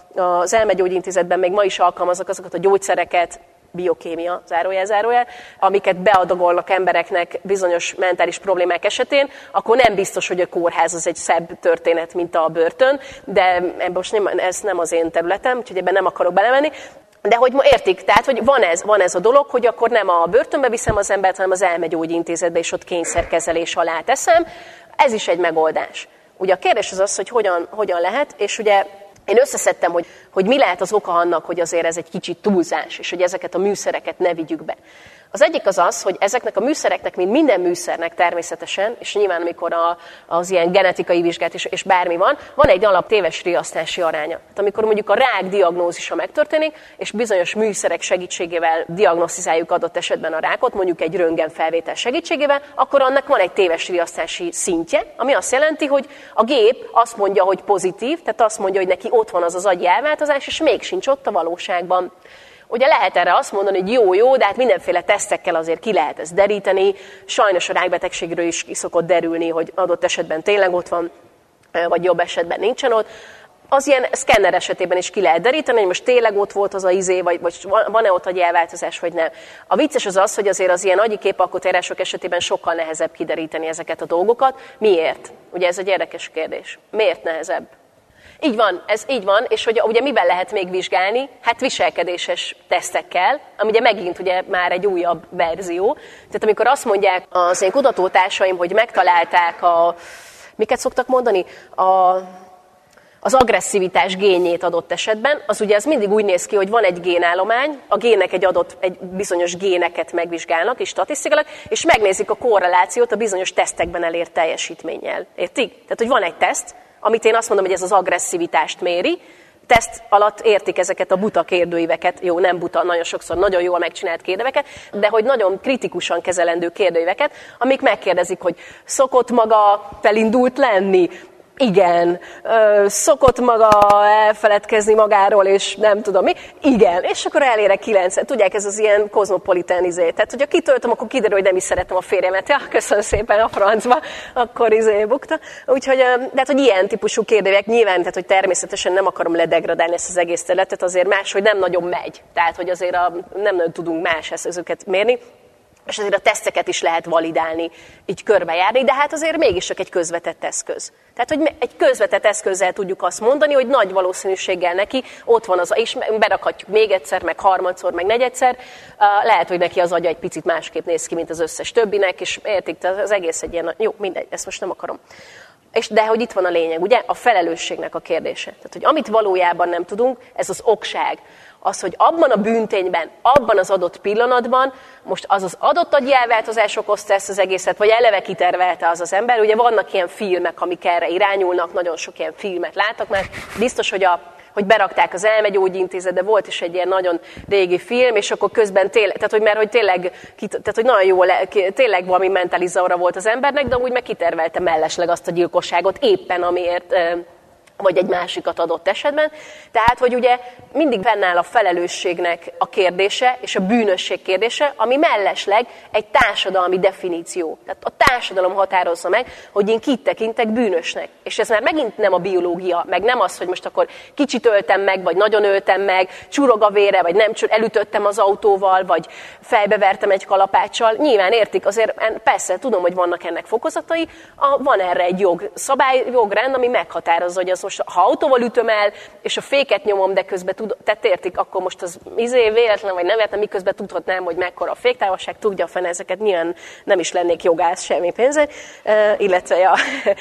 az Elmegyógyintézetben még ma is alkalmaznak, azokat a gyógyszereket, biokémia, zárójel, amiket beadagolnak embereknek bizonyos mentális problémák esetén, akkor nem biztos, hogy a kórház az egy szebb történet, mint a börtön, de ez nem az én területem, úgyhogy ebben nem akarok belemenni. De hogy értik, tehát hogy van ez a dolog, hogy akkor nem a börtönbe viszem az embert, hanem az Elmegyógyintézetbe, és ott kényszerkezelés alá teszem. Ez is egy megoldás. Ugye a kérdés az, hogy hogyan lehet, és ugye én összeszedtem, hogy mi lehet az oka annak, hogy azért ez egy kicsit túlzás, és hogy ezeket a műszereket ne vigyük be. Az egyik az, hogy ezeknek a műszereknek, mint minden műszernek természetesen, és nyilván amikor az ilyen genetikai vizsgát és bármi van egy alap téves riasztási aránya. Tehát amikor mondjuk a rák diagnózisa megtörténik, és bizonyos műszerek segítségével diagnosztizáljuk adott esetben a rákot, mondjuk egy röntgenfelvétel segítségével, akkor annak van egy téves riasztási szintje, ami azt jelenti, hogy a gép azt mondja, hogy pozitív, tehát azt mondja, hogy neki ott van az agyi elváltozás, és még sincs ott a valóságban. Ugye lehet erre azt mondani, hogy jó, de hát mindenféle tesztekkel azért ki lehet ezt deríteni. Sajnos a rákbetegségről is ki szokott derülni, hogy adott esetben tényleg ott van, vagy jobb esetben nincsen ott. Az ilyen szkenner esetében is ki lehet deríteni, hogy most tényleg ott volt az a vagy van-e ott agyi elváltozás, vagy nem. A vicces az, hogy azért az ilyen agyi képalkotások esetében sokkal nehezebb kideríteni ezeket a dolgokat. Miért? Ugye ez egy érdekes kérdés. Miért nehezebb? Így van, ez így van, és ugye miben lehet még vizsgálni? Hát viselkedéses tesztekkel, ami ugye megint ugye már egy újabb verzió. Tehát amikor azt mondják az én kutatótársaim, hogy megtalálták miket szoktak mondani? Az agresszivitás génjét adott esetben, az ugye ez mindig úgy néz ki, hogy van egy génállomány, a gének egy bizonyos géneket megvizsgálnak, és statisztikailag, és megnézik a korrelációt a bizonyos tesztekben elért teljesítménnyel. Értik? Tehát, hogy van egy teszt, amit én azt mondom, hogy ez az agresszivitást méri. Teszt alatt értik ezeket a buta kérdőíveket, jó, nem buta, nagyon sokszor nagyon jól megcsinált kérdőíveket, de hogy nagyon kritikusan kezelendő kérdőíveket, amik megkérdezik, hogy szokott maga felindult lenni, igen. Szokott maga elfeledkezni magáról, és nem tudom mi, igen. És akkor elérek 9. Tudják, ez az ilyen kozmopolitán Tehát, hogyha kitöltöm, akkor kiderül, hogy nem is szeretem a férjemet. Ja, köszönöm szépen a francba, akkor bukta. Úgyhogy, tehát, hogy ilyen típusú kérdőjek nyilván, tehát, hogy természetesen nem akarom ledegradálni ezt az egész területet, azért máshogy nem nagyon megy. Tehát, hogy azért nem nagyon tudunk más eszközöket mérni. És azért a teszteket is lehet validálni, így körbejárni, de hát azért mégis csak egy közvetett eszköz. Tehát, hogy egy közvetett eszközzel tudjuk azt mondani, hogy nagy valószínűséggel neki ott van és berakhatjuk még egyszer, meg harmadszor, meg negyedszer. Lehet, hogy neki az agya egy picit másképp néz ki, mint az összes többinek, és értik, az egész egy ilyen, jó, mindegy, ezt most nem akarom. De hogy itt van a lényeg, ugye? A felelősségnek a kérdése. Tehát, hogy amit valójában nem tudunk, ez az okság. Az, hogy abban a bűntényben, abban az adott pillanatban, most az adott agyi elváltozás okozta ezt az egészet, vagy eleve kitervelte az ember. Ugye vannak ilyen filmek, amik erre irányulnak, nagyon sok ilyen filmet láttak már. Biztos, hogy berakták az Elmegyógyintézet, de volt is egy ilyen nagyon régi film, és akkor közben tényleg, nagyon jó, tényleg valami mentális zavara volt az embernek, de úgy meg kitervelte mellesleg azt a gyilkosságot éppen amiért, vagy egy másikat adott esetben. Tehát, hogy ugye mindig fennáll a felelősségnek a kérdése, és a bűnösség kérdése, ami mellesleg egy társadalmi definíció. Tehát a társadalom határozza meg, hogy én kit tekintek bűnösnek. És ez már megint nem a biológia, meg nem az, hogy most akkor kicsit öltem meg, vagy nagyon öltem meg, csurog a vére, vagy nem elütöttem az autóval, vagy fejbevertem egy kalapáccsal. Nyilván értik, azért persze tudom, hogy vannak ennek fokozatai, van erre egy jogrend, ami meghatározza, hogy az most, ha autóval ütöm el, és a féket nyomom, de közben tehát értik, akkor most az véletlen vagy nem véletlen, miközben tudhatnám, hogy mekkora a féktávolság, tudja a fene ezeket, nyilván nem is lennék jogász semmi pénzért, illetve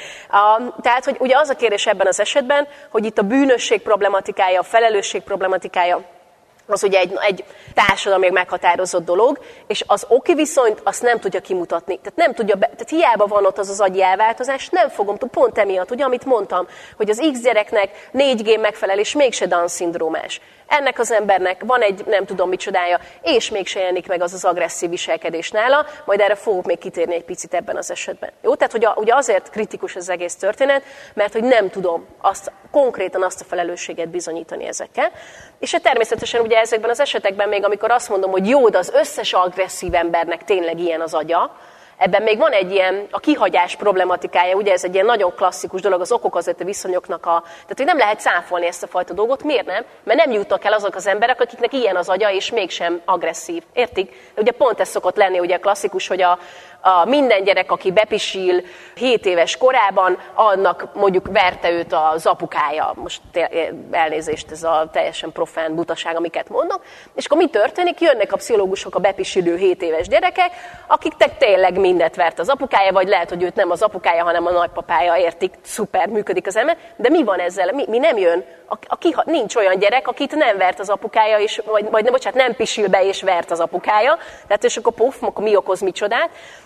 tehát, hogy ugye az a kérdés ebben az esetben, hogy itt a bűnösség problematikája, a felelősség problematikája, az ugye egy társadalmilag meghatározott dolog, és az oki viszonyt azt nem tudja kimutatni. Tehát nem tudja, tehát hiába van ott az agyi elváltozás, nem fogom tudni, pont emiatt, ugye, amit mondtam, hogy az X gyereknek 4 gén megfelel, és mégse Down-szindrómás. Ennek az embernek van egy nem tudom micsodája, és mégse jelenik meg az agresszív viselkedés nála, majd erre fogok még kitérni egy picit ebben az esetben. Jó, tehát ugye azért kritikus az egész történet, mert hogy nem tudom konkrétan azt a felelősséget bizonyítani ezekkel. És természetesen ugye ezekben az esetekben még, amikor azt mondom, hogy jó, de az összes agresszív embernek tényleg ilyen az agya, ebben még van egy ilyen, a kihagyás problematikája, ugye ez egy ilyen nagyon klasszikus dolog, az okokozati viszonyoknak tehát hogy nem lehet cáfolni ezt a fajta dolgot, miért nem? Mert nem jutnak el azok az emberek, akiknek ilyen az agya, és mégsem agresszív. Értik? De ugye pont ez szokott lenni, ugye klasszikus, hogy a minden gyerek, aki bepisil 7 éves korában, annak mondjuk verte őt az apukája. Most elnézést, ez a teljesen profán butaság, amiket mondok. És akkor mi történik? Jönnek a pszichológusok, a bepisilő 7 éves gyerekek, akiknek tényleg mindent vert az apukája, vagy lehet, hogy őt nem az apukája, hanem a nagypapája, értik, szuper, működik az ember. De mi van ezzel? Mi nem jön? Nincs olyan gyerek, akit nem vert az apukája, és, vagy nem pisil be, és vert az apukája. Tehát és akkor akkor mi okoz micsodát?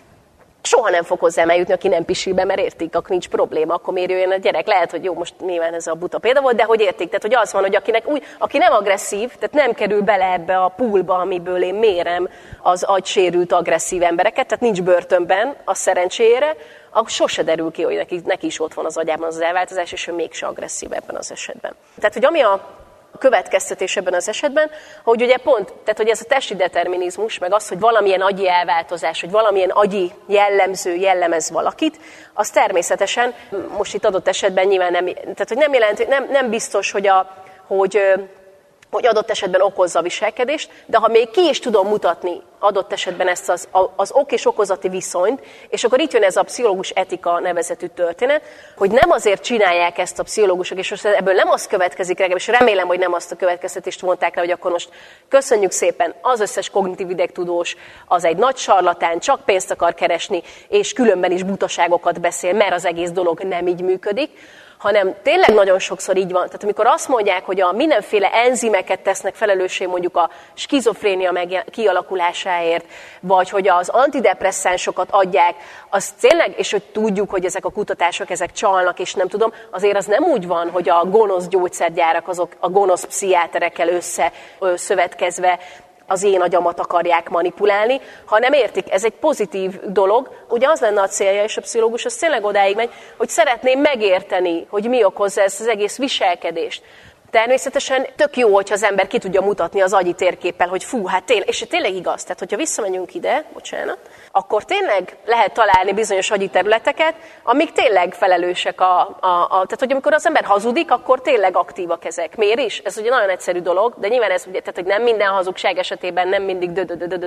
Soha nem fog hozzám eljutni, aki nem pisil be, mert értik, akkor nincs probléma, akkor miért jöjjön a gyerek. Lehet, hogy jó, most nyilván ez a buta példa volt, de hogy értik, tehát hogy az van, hogy aki nem agresszív, tehát nem kerül bele ebbe a poolba, amiből én mérem az agysérült agresszív embereket, tehát nincs börtönben, az szerencsére, akkor sose derül ki, hogy neki is ott van az agyában az elváltozás, és ő mégse agresszív ebben az esetben. Tehát, hogy ami a következtetés ebben az esetben, hogy ugye tehát hogy ez a testi determinizmus, meg az, hogy valamilyen agyi elváltozás, hogy valamilyen agyi jellemez valakit, az természetesen most itt adott esetben nyilván tehát hogy nem jelent, nem biztos, hogy adott esetben okozza a viselkedést, de ha még ki is tudom mutatni adott esetben ezt az ok és okozati viszonyt, és akkor itt jön ez a pszichológus etika nevezetű történet, hogy nem azért csinálják ezt a pszichológusok, és ebből nem az következik, és remélem, hogy nem azt a következtetést vonták le, hogy akkor most köszönjük szépen, az összes kognitív idegtudós, az egy nagy sarlatán, csak pénzt akar keresni, és különben is butaságokat beszél, mert az egész dolog nem így működik, hanem tényleg nagyon sokszor így van. Tehát amikor azt mondják, hogy a mindenféle enzimeket tesznek felelőssé mondjuk a skizofrénia kialakulásáért, vagy hogy az antidepresszánsokat adják, az tényleg, és hogy tudjuk, hogy ezek a kutatások, ezek csalnak, és nem tudom, azért az nem úgy van, hogy a gonosz gyógyszergyárak azok a gonosz pszichiáterekkel összeszövetkezve az én agyamat akarják manipulálni, hanem értik, ez egy pozitív dolog. Ugye az lenne a célja, és a pszichológus az tényleg odáig megy, hogy szeretném megérteni, hogy mi okozza ezt az egész viselkedést. Természetesen tök jó, hogyha az ember ki tudja mutatni az agyi térképpel, hogy fú, hát tényleg, és tényleg igaz, tehát hogyha visszamegyünk ide, akkor tényleg lehet találni bizonyos agyi területeket, amik tényleg felelősek tehát hogy amikor az ember hazudik, akkor tényleg aktívak ezek. Miért is? Ez ugye nagyon egyszerű dolog, de nyilván ez ugye, tehát hogy nem minden hazugság esetében nem mindig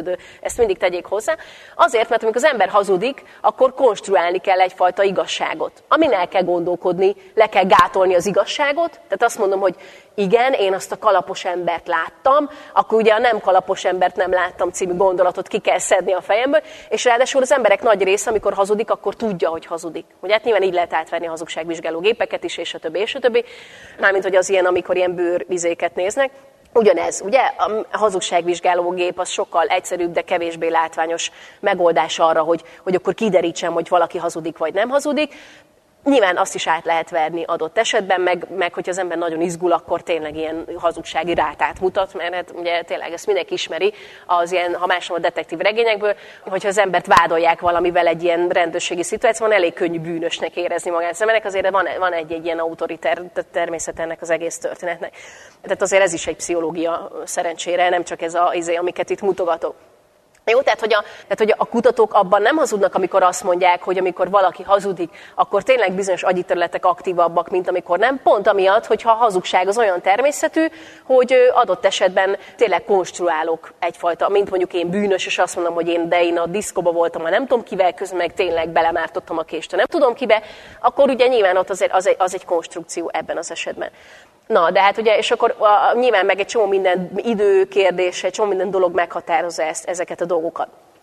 ezt mindig tegyék hozzá. Azért, mert amikor az ember hazudik, akkor konstruálni kell egyfajta igazságot, amin el kell gondolkodni, le kell gátolni az igazságot, tehát azt mondom, hogy igen, én azt a kalapos embert láttam, akkor ugye a nem kalapos embert nem láttam című gondolatot ki kell szedni a fejemből, és ráadásul az emberek nagy része, amikor hazudik, akkor tudja, hogy hazudik. Ugye hát nyilván így lehet átvenni a hazugságvizsgáló gépeket is, és a többi, és a többi. Mármint, hogy az ilyen, amikor ilyen bőrvizéket néznek. Ugyanez, ugye a hazugságvizsgáló gép az sokkal egyszerűbb, de kevésbé látványos megoldás arra, hogy akkor kiderítsem, hogy valaki hazudik vagy nem hazudik. Nyilván azt is át lehet verni adott esetben, meg hogyha az ember nagyon izgul, akkor tényleg ilyen hazugsági rátát mutat, mert hát ugye tényleg ezt mindenki ismeri, az ilyen, ha másom a detektív regényekből, hogyha az embert vádolják valamivel egy ilyen rendőrségi szituációban, elég könnyű bűnösnek érezni magát az emberek, azért van egy ilyen autoriter természet ennek az egész történetnek. Tehát azért ez is egy pszichológia szerencsére, nem csak ez amiket itt mutogatok. Jó, tehát hogy a kutatók abban nem hazudnak, amikor azt mondják, hogy amikor valaki hazudik, akkor tényleg bizonyos agyi területek aktívabbak, mint amikor nem. Pont amiatt, hogyha a hazugság az olyan természetű, hogy adott esetben tényleg konstruálok egyfajta, mint mondjuk én bűnös, és azt mondom, hogy én a diszkóba voltam, ha nem tudom kivel, közben meg tényleg belemártottam a kést, nem tudom kibe, akkor ugye nyilván ott az egy konstrukció ebben az esetben. Na, de hát ugye, és akkor nyilván meg egy csomó minden időkérdése, egy csomó minden dolog meghatározza ezeket a dolgokat.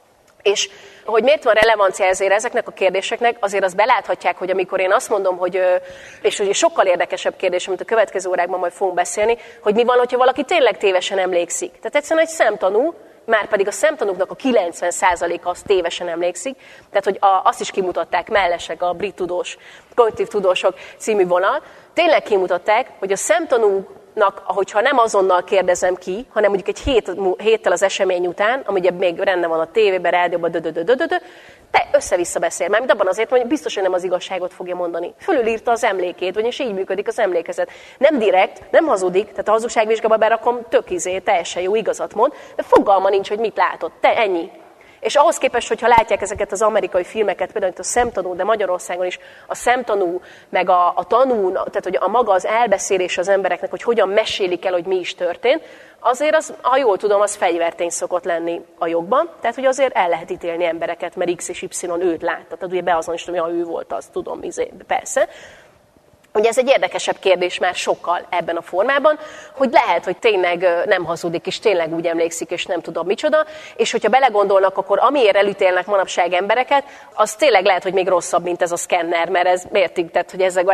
És hogy miért van relevancia ezért ezeknek a kérdéseknek, azért azt beláthatják, hogy amikor én azt mondom, hogy, és hogy sokkal érdekesebb kérdés, amit a következő órákban majd fogunk beszélni, hogy mi van, hogyha valaki tényleg tévesen emlékszik. Tehát egyszerűen egy szemtanú, márpedig a szemtanúknak a 90%-a az tévesen emlékszik, tehát hogy azt is kimutatták mellesleg a brit tudós, kognitív tudósok című vonal, tényleg kimutatták, hogy a szemtanúknak, ahogyha nem azonnal kérdezem ki, hanem mondjuk egy héttel az esemény után, ami ugye még rendre van a tévében, rádióban, te össze-vissza beszél. Mármint abban azért, hogy biztos, hogy nem az igazságot fogja mondani. Fölülírta az emlékét, vagyis így működik az emlékezet. Nem direkt, nem hazudik, tehát a hazugságvizsgába berakom, teljesen jó, igazat mond, de fogalma nincs, hogy mit látott. Ennyi. És ahhoz képest, hogyha látják ezeket az amerikai filmeket, például itt a szemtanú, de Magyarországon is a szemtanú, meg a tanú, tehát hogy a maga az elbeszélés az embereknek, hogy hogyan mesélik el, hogy mi is történt, azért az, ha jól tudom, az fegyvertény szokott lenni a jogban, tehát hogy azért el lehet ítélni embereket, mert X és Y őt látta, tehát ugye beazonosítom, hogy ő volt, az tudom, persze. Ugye ez egy érdekesebb kérdés már sokkal ebben a formában, hogy lehet, hogy tényleg nem hazudik, és tényleg úgy emlékszik, és nem tudom micsoda, és hogyha belegondolnak, akkor amiért elítélnek manapság embereket, az tényleg lehet, hogy még rosszabb, mint ez a szkenner, mert ez értik, tehát hogy ez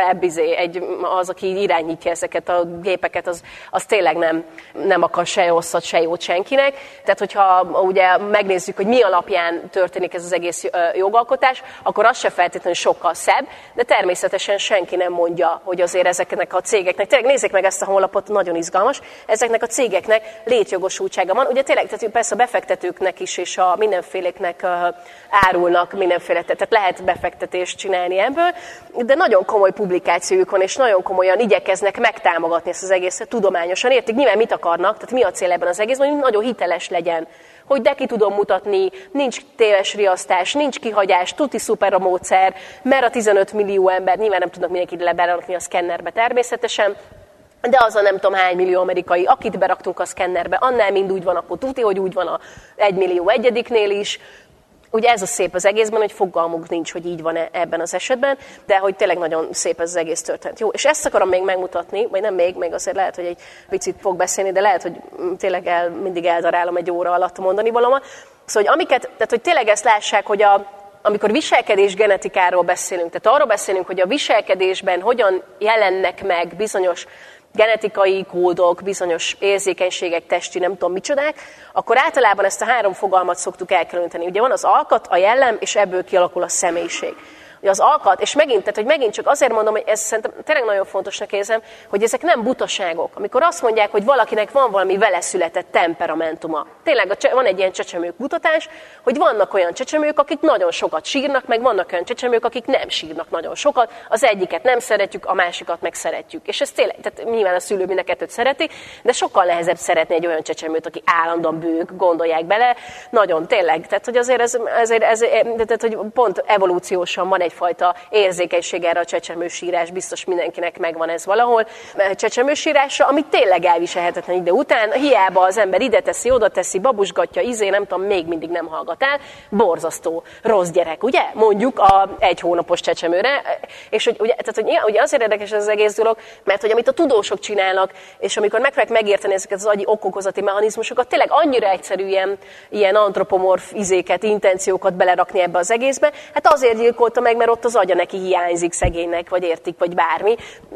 az, aki irányítja ezeket a gépeket, az tényleg nem akar se rosszat, se jót senkinek. Tehát, hogyha ugye megnézzük, hogy mi alapján történik ez az egész jogalkotás, akkor az se feltétlenül sokkal szebb, de természetesen senki nem mondja, hogy azért ezeknek a cégeknek, tényleg nézzék meg ezt a honlapot, nagyon izgalmas, ezeknek a cégeknek létjogosultsága van. Ugye tényleg, tehát persze a befektetőknek is, és a mindenféléknek árulnak mindenféle, tehát lehet befektetést csinálni ebből, de nagyon komoly publikációjuk van, és nagyon komolyan igyekeznek megtámogatni ezt az egészet tudományosan. Értik, nyilván mit akarnak, tehát mi a cél ebben az egészben, hogy nagyon hiteles legyen, hogy de ki tudom mutatni, nincs téves riasztás, nincs kihagyás, tuti szuper a módszer, mert a 15 millió ember, nyilván nem tudnak mindenkit berakni a szkennerbe természetesen, de az a nem tudom hány millió amerikai, akit beraktunk a szkennerbe, annál mind úgy van, akkor tuti, hogy úgy van a 1 millió egyediknél is. Ugye ez a szép az egészben, hogy fogalmunk nincs, hogy így van ebben az esetben, de hogy tényleg nagyon szép ez az egész történet. Jó, és ezt akarom még megmutatni, vagy nem még azért lehet, hogy egy picit fog beszélni, de lehet, hogy tényleg mindig eldarálom egy óra alatt mondani valamat. Szóval, hogy tehát hogy tényleg ezt lássák, hogy amikor viselkedés genetikáról beszélünk, tehát arról beszélünk, hogy a viselkedésben hogyan jelennek meg bizonyos genetikai kódok, bizonyos érzékenységek, testi, nem tudom micsodák, akkor általában ezt a 3 fogalmat szoktuk elkülöníteni. Ugye van az alkat, a jellem, és ebből kialakul a személyiség. Ugye az alkat, és megint csak azért mondom, hogy ez szerintem tényleg nagyon fontosnak érzem, hogy ezek nem butaságok. Amikor azt mondják, hogy valakinek van valami vele született temperamentuma. Tényleg van egy ilyen csecsemők kutatás, hogy vannak olyan csecsemők, akik nagyon sokat sírnak, meg vannak olyan csecsemők, akik nem sírnak nagyon sokat. Az egyiket nem szeretjük, a másikat meg szeretjük. És ez tényleg, tehát nyilván a szülő mind a kettőt szereti, de sokkal nehezebb szeretni egy olyan csecsemőt, aki állandóan bőg, gondolják bele. Nagyon tényleg, tehát hogy azért tehát, hogy pont evolúciósan van egyfajta érzékenység erre a csecsemősírás, biztos mindenkinek megvan ez valahol. Csecsemősírásra, ami tényleg elviselhetetlen ide után, hiába az ember ide teszi, oda teszi, babusgatja, nem tudom, még mindig nem hallgat el. Borzasztó, rossz gyerek, ugye? Mondjuk a 1 hónapos csecsemőre. És ugye azért érdekes ez az egész dolog, mert hogy amit a tudósok csinálnak, és amikor megpróbálják megérteni ezeket az agyi okokozati mechanizmusokat, tényleg annyira egyszerű ilyen antropomorf intenciókat belerakni ebbe az egészbe, hát azért gyilkolta meg, mert ott az agya neki hiányzik szegénynek, vagy értik, vagy bármi.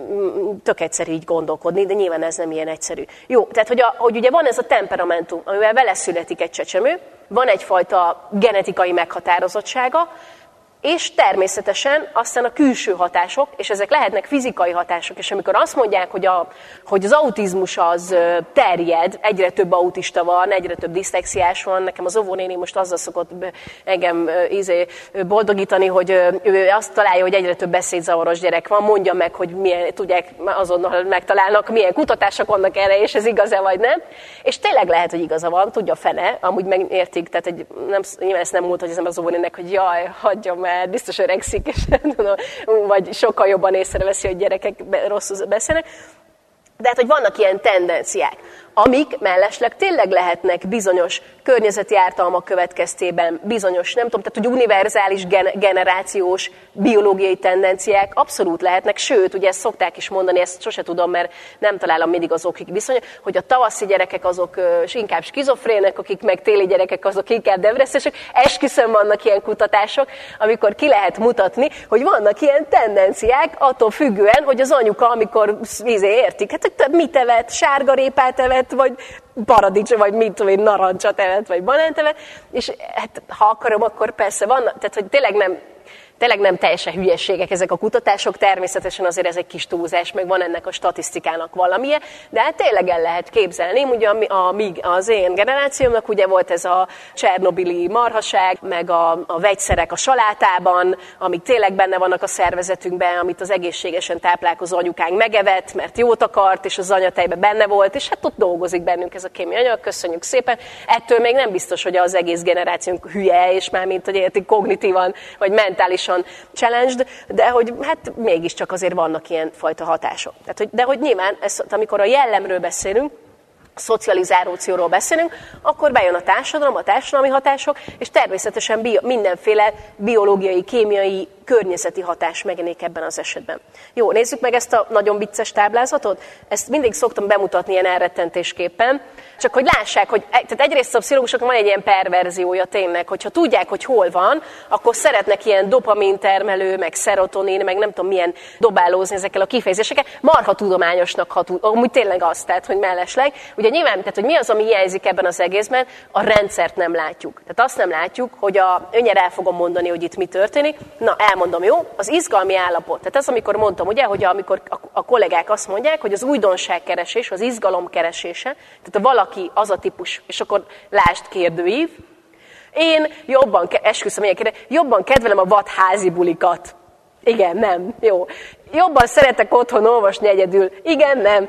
Tök egyszerű így gondolkodni, de nyilván ez nem ilyen egyszerű. Jó, tehát hogy ugye van ez a temperamentum, amivel vele születik egy csecsemő, van egyfajta genetikai meghatározottsága, és természetesen aztán a külső hatások, és ezek lehetnek fizikai hatások, és amikor azt mondják, hogy az autizmus az terjed, egyre több autista van, egyre több diszlexiás van, nekem az óvónéni most azzal szokott engem boldogítani, hogy ő azt találja, hogy egyre több beszédzavaros gyerek van, mondja meg, hogy milyen, tudják, azonnal megtalálnak, milyen kutatások vannak erre, és ez igaz-e vagy nem. És tényleg lehet, hogy igaza van, tudja fene, amúgy megértik, tehát nyilván ezt nem múlt, hogy az óvónének, hogy jaj, hagyjam el, biztos öregszik, és vagy sokkal jobban észreveszi, hogy gyerekek rosszul beszélnek. De hát, hogy vannak ilyen tendenciák. amik mellesleg tényleg lehetnek bizonyos környezeti ártalmak következtében, bizonyos, nem tudom, tehát hogy univerzális generációs biológiai tendenciák abszolút lehetnek, sőt, ugye ezt szokták is mondani, ezt sose tudom, mert nem találom mindig az okik viszony, hogy a tavaszi gyerekek azok inkább skizofrének, akik meg téli gyerekek azok inkább depresszesek. Esküszöm, vannak ilyen kutatások, amikor ki lehet mutatni, hogy vannak ilyen tendenciák, attól függően, hogy az anyuka, amikor értik, hát mit evett, sárgarépát evett, vagy paradicsom, vagy mit tudom én, narancsat evett, vagy banánt evett, és hát ha akarom, akkor persze van, tehát hogy tényleg nem teljesen hülyeségek ezek a kutatások, természetesen azért ez egy kis túlzás, meg van ennek a statisztikának valamilyen, de hát tényleg el lehet képzelni, ugye az én generációmnak ugye volt ez a csernobili marhaság, meg a vegyszerek a salátában, amik tényleg benne vannak a szervezetünkben, amit az egészségesen táplálkozó anyukánk megevett, mert jót akart, és az anyatejben benne volt, és hát ott dolgozik bennünk ez a kémiai anyag, köszönjük szépen. Ettől még nem biztos, hogy az egész generációnk hülye, és már mint hogy értik kognitívan, vagy mentális challenged, de hogy hát mégiscsak azért vannak ilyen fajta hatások. De hogy nyilván, amikor a jellemről beszélünk, szocializálócióról beszélünk, akkor bejön a társadalom, a társadalmi hatások, és természetesen mindenféle biológiai, kémiai, környezeti hatás megjelenik ebben az esetben. Jó, nézzük meg ezt a nagyon vicces táblázatot. Ezt mindig szoktam bemutatni ilyen elrettentésképpen, csak hogy lássák, hogy tehát egyrészt a pszichológusoknak van egy ilyen perverziója tényleg, hogyha tudják, hogy hol van, akkor szeretnek ilyen dopamintermelő, meg szerotonin, meg nem tudom milyen dobálózni ezekkel a kifejezésekkel. Marha tudományosnak ható, amúgy tényleg az, tehát, hogy mellesleg. Ugye nyilván, tehát, hogy mi az, ami hiányzik ebben az egészben, a rendszert nem látjuk. Tehát azt nem látjuk, hogy önnyire el fogom mondani, hogy itt mi történik. Na, elmondom, jó? Az izgalmi állapot. Tehát az, amikor mondtam, ugye, hogy amikor a kollégák azt mondják, hogy az újdonságkeresés, az izgalom keresése, tehát valaki az a típus, és akkor lásd kérdőív, én jobban kedvelem a vadházi bulikat. Igen, nem, jó. Jobban szeretek otthon olvasni egyedül. Igen, nem.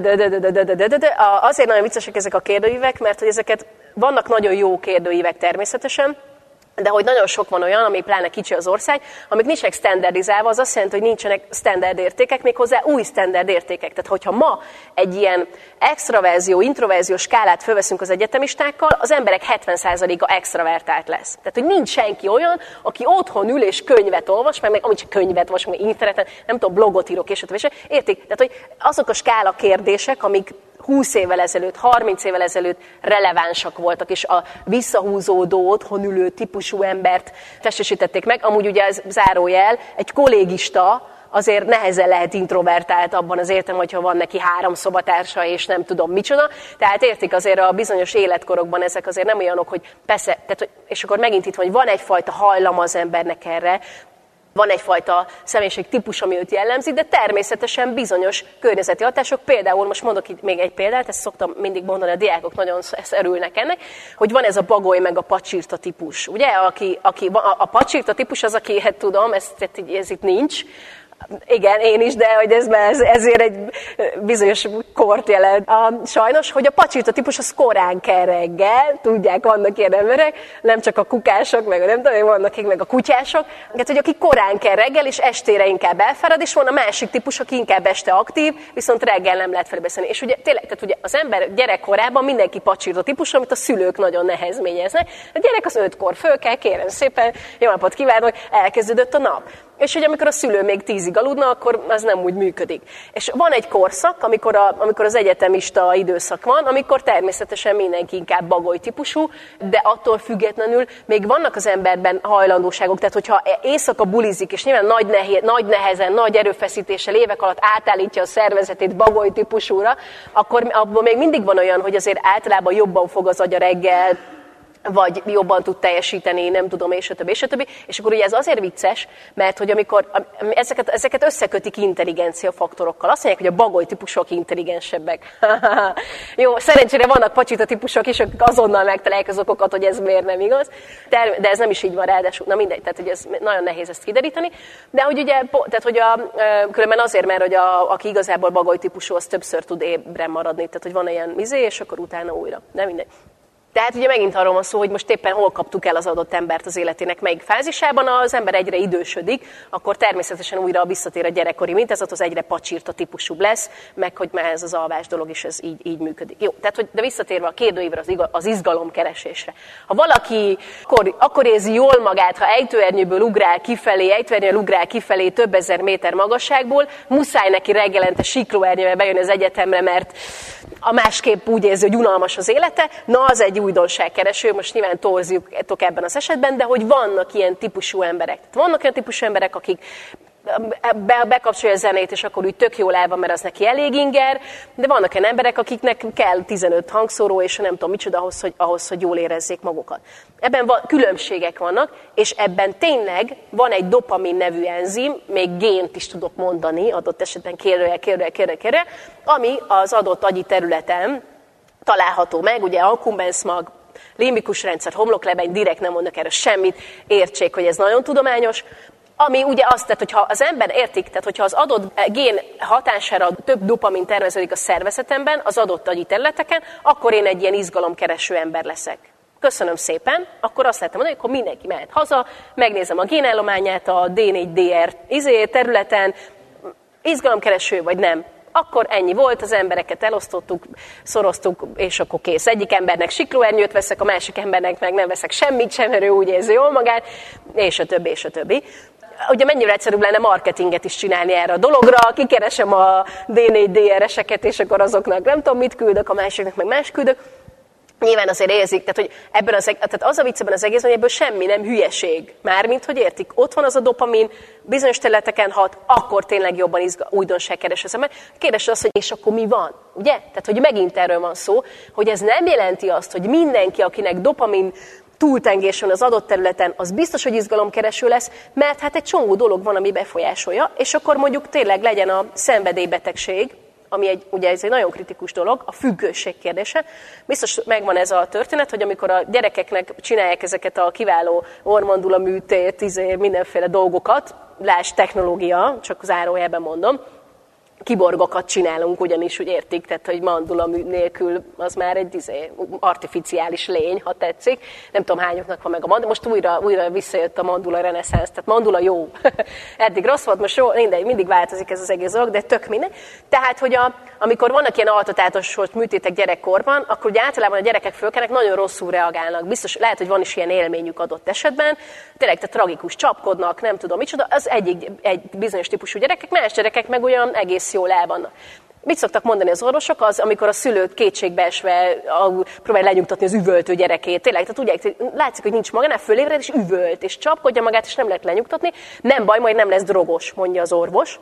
Azért nagyon viccesek ezek a kérdőívek, mert hogy ezeket vannak nagyon jó kérdőívek természetesen, de hogy nagyon sok van olyan, ami pláne kicsi az ország, amik nincsenek standardizálva, az azt jelenti, hogy nincsenek standard értékek, méghozzá új standard értékek. Tehát, hogyha ma egy ilyen extraverzió, introverzió skálát fölveszünk az egyetemistákkal, az emberek 70%-a extravertált lesz. Tehát, hogy nincs senki olyan, aki otthon ül és könyvet olvas, meg amúgy csak könyvet olvas, meg interneten, nem tudom, blogot írok, és értik? Tehát, hogy azok a skála kérdések, amik 20 évvel ezelőtt, 30 évvel ezelőtt relevánsak voltak, és a visszahúzódó, otthon ülő típusú embert testesítették meg. Amúgy ugye ez zárójel, egy kollégista azért nehezen lehet introvertált abban az értem, hogyha van neki 3 szobatársa, és nem tudom micsoda. Tehát értik, azért a bizonyos életkorokban ezek azért nem olyanok, hogy persze, tehát, és akkor megint itt, hogy van egyfajta hajlama az embernek erre, van egyfajta személyiségtípus, ami őt jellemzi, de természetesen bizonyos környezeti hatások. Például, most mondok itt még egy példát, ezt szoktam mindig mondani, a diákok nagyon örülnek ennek, hogy van ez a bagoly meg a pacsirta típus. Ugye, a pacsirta típus az, aki, hát tudom, ez itt nincs. Igen, én is, de hogy ezért egy bizonyos kort jelent. Sajnos, hogy a pacsirta típus az korán kell reggel, tudják, vannak ilyen emberek, nem csak a kukások, meg nem tudom, vannak meg a kutyások, tehát, hogy aki korán kell reggel, és estére inkább elfárad, és van a másik típus, aki inkább este aktív, viszont reggel nem lehet felbeszélni. És ugye tényleg, tehát ugye az ember gyerekkorában mindenki pacsirta típus, amit a szülők nagyon nehezményeznek. A gyerek az 5-kor föl kell, kérem szépen, jó napot kívánok, elkezdődött a nap. És hogy amikor a szülő még 10-ig aludna, akkor az nem úgy működik. És van egy korszak, amikor az egyetemista időszak van, amikor természetesen mindenki inkább bagoly típusú, de attól függetlenül még vannak az emberben hajlandóságok. Tehát, hogyha éjszaka bulizik, és nyilván nagy nehezen, nagy erőfeszítéssel évek alatt átállítja a szervezetét bagoly típusúra, akkor abban még mindig van olyan, hogy azért általában jobban fog az agya reggel, vagy jobban tud teljesíteni, nem tudom, és a többi, és a többi. És akkor ugye ez azért vicces, mert hogy amikor ezeket összekötik intelligencia faktorokkal. Azt mondják, hogy a bagoly típusok intelligensebbek. Jó, szerencsére vannak pacsita típusok is, akik azonnal megtalálják az okokat, hogy ez miért nem igaz. De ez nem is így van ráadásul. Na mindegy, tehát hogy ez nagyon nehéz ezt kideríteni. De hogy ugye, tehát hogy különben azért, mert hogy aki igazából bagoly típusú, az többször tud ébren maradni. Tehát hogy van ilyen és akkor utána újra. De mindegy. Tehát ugye megint arról van szó, hogy most éppen hol kaptuk el az adott embert az életének melyik fázisában, az ember egyre idősödik, akkor természetesen újra visszatér a gyerekkori mintázat, az egyre pacsirta típusúbb lesz, meg hogy már ez az alvás dolog is ez így működik. Jó, tehát hogy de visszatérve a kérdőívre, az izgalomkeresésre. Ha valaki akkor érzi jól magát, ha ejtőernyőből ugrál kifelé több ezer méter magasságból, muszáj neki reggelente siklóernyővel bejönni az egyetemre, mert a másképp úgy érzi, hogy unalmas az élete, na az egy újdonságkereső, most nyilván torzítok ebben az esetben, de hogy vannak ilyen típusú emberek. Tehát vannak olyan típusú emberek, akik bekapcsolja a zenét, és akkor úgy tök jól el van, mert az neki elég inger, de vannak olyan emberek, akiknek kell 15 hangszóró, és nem tudom micsoda ahhoz, hogy jól érezzék magukat. Ebben különbségek vannak, és ebben tényleg van egy dopamin nevű enzim, még gént is tudok mondani, adott esetben kérdőjel, ami az adott agyi területen található meg, ugye akkumbenszmag, limbikus rendszer, homloklebeny, direkt nem mondok erről semmit, értsék, hogy ez nagyon tudományos, ami ugye azt, tehát hogyha az ember értik, tehát hogyha az adott gén hatására több dopamin terveződik a szervezetemben, az adott agyi területeken, akkor én egy ilyen izgalomkereső ember leszek. Köszönöm szépen, akkor azt lehetem mondani, hogy akkor mindenki mehet haza, megnézem a génállományát a D4DR területen, izgalomkereső vagy nem. Akkor ennyi volt, az embereket elosztottuk, szoroztuk, és akkor kész. Egyik embernek siklóernyőt veszek, a másik embernek meg nem veszek semmit sem, mert ő úgy érzi jól magát, és a többi, és a többi. Ugye mennyire egyszerűbb lenne marketinget is csinálni erre a dologra, kikeresem a D4DR-eseket, és akkor azoknak nem tudom mit küldök, a másiknak meg más küldök. Nyilván azért érzik, tehát, hogy tehát az a vicc ebben az egészben, hogy ebből semmi nem hülyeség. Mármint, hogy értik, ott van az a dopamin, bizonyos területeken hat, akkor tényleg jobban újdonság keres az ember. Kérdés az, hogy és akkor mi van? Ugye? Tehát, hogy megint erről van szó, hogy ez nem jelenti azt, hogy mindenki, akinek dopamin túltengés van az adott területen, az biztos, hogy izgalomkereső lesz, mert hát egy csomó dolog van, ami befolyásolja, és akkor mondjuk tényleg legyen a szenvedélybetegség, ami ugye ez egy nagyon kritikus dolog, a függőség kérdése. Biztos megvan ez a történet, hogy amikor a gyerekeknek csinálják ezeket a kiváló orrmandula műtét, mindenféle dolgokat, lásd technológia, csak zárójelben mondom, kiborgokat csinálunk, ugyanis úgy értik, tehát hogy mandula nélkül az már egy artificiális lény, ha tetszik. Nem tudom, hányoknak van meg a mandula. Most újra visszajött a mandula reneszánsz, tehát mandula jó. Eddig rossz volt, most jó, mindig változik ez az egész dolog, de tök minden. Tehát, hogy amikor vannak ilyen altatátos műtétek gyerekkorban, akkor ugye általában a gyerekek fölkelnek, nagyon rosszul reagálnak. Biztos, lehet, hogy van is ilyen élményük adott esetben. Tényleg, tehát tragikus, csapkodnak, nem tudom micsoda. Az egy bizonyos típusú gyerekek, más gyerekek meg olyan egész jól el vannak. Mit szoktak mondani az orvosok? Az, amikor a szülőt kétségbeesve próbálja lenyugtatni az üvöltő gyerekét. Tényleg, tehát úgy látszik, hogy nincs magánál, fölébred, és üvölt, és csapkodja magát, és nem lehet lenyugtatni. Nem baj, majd nem lesz drogos, mondja az orvos.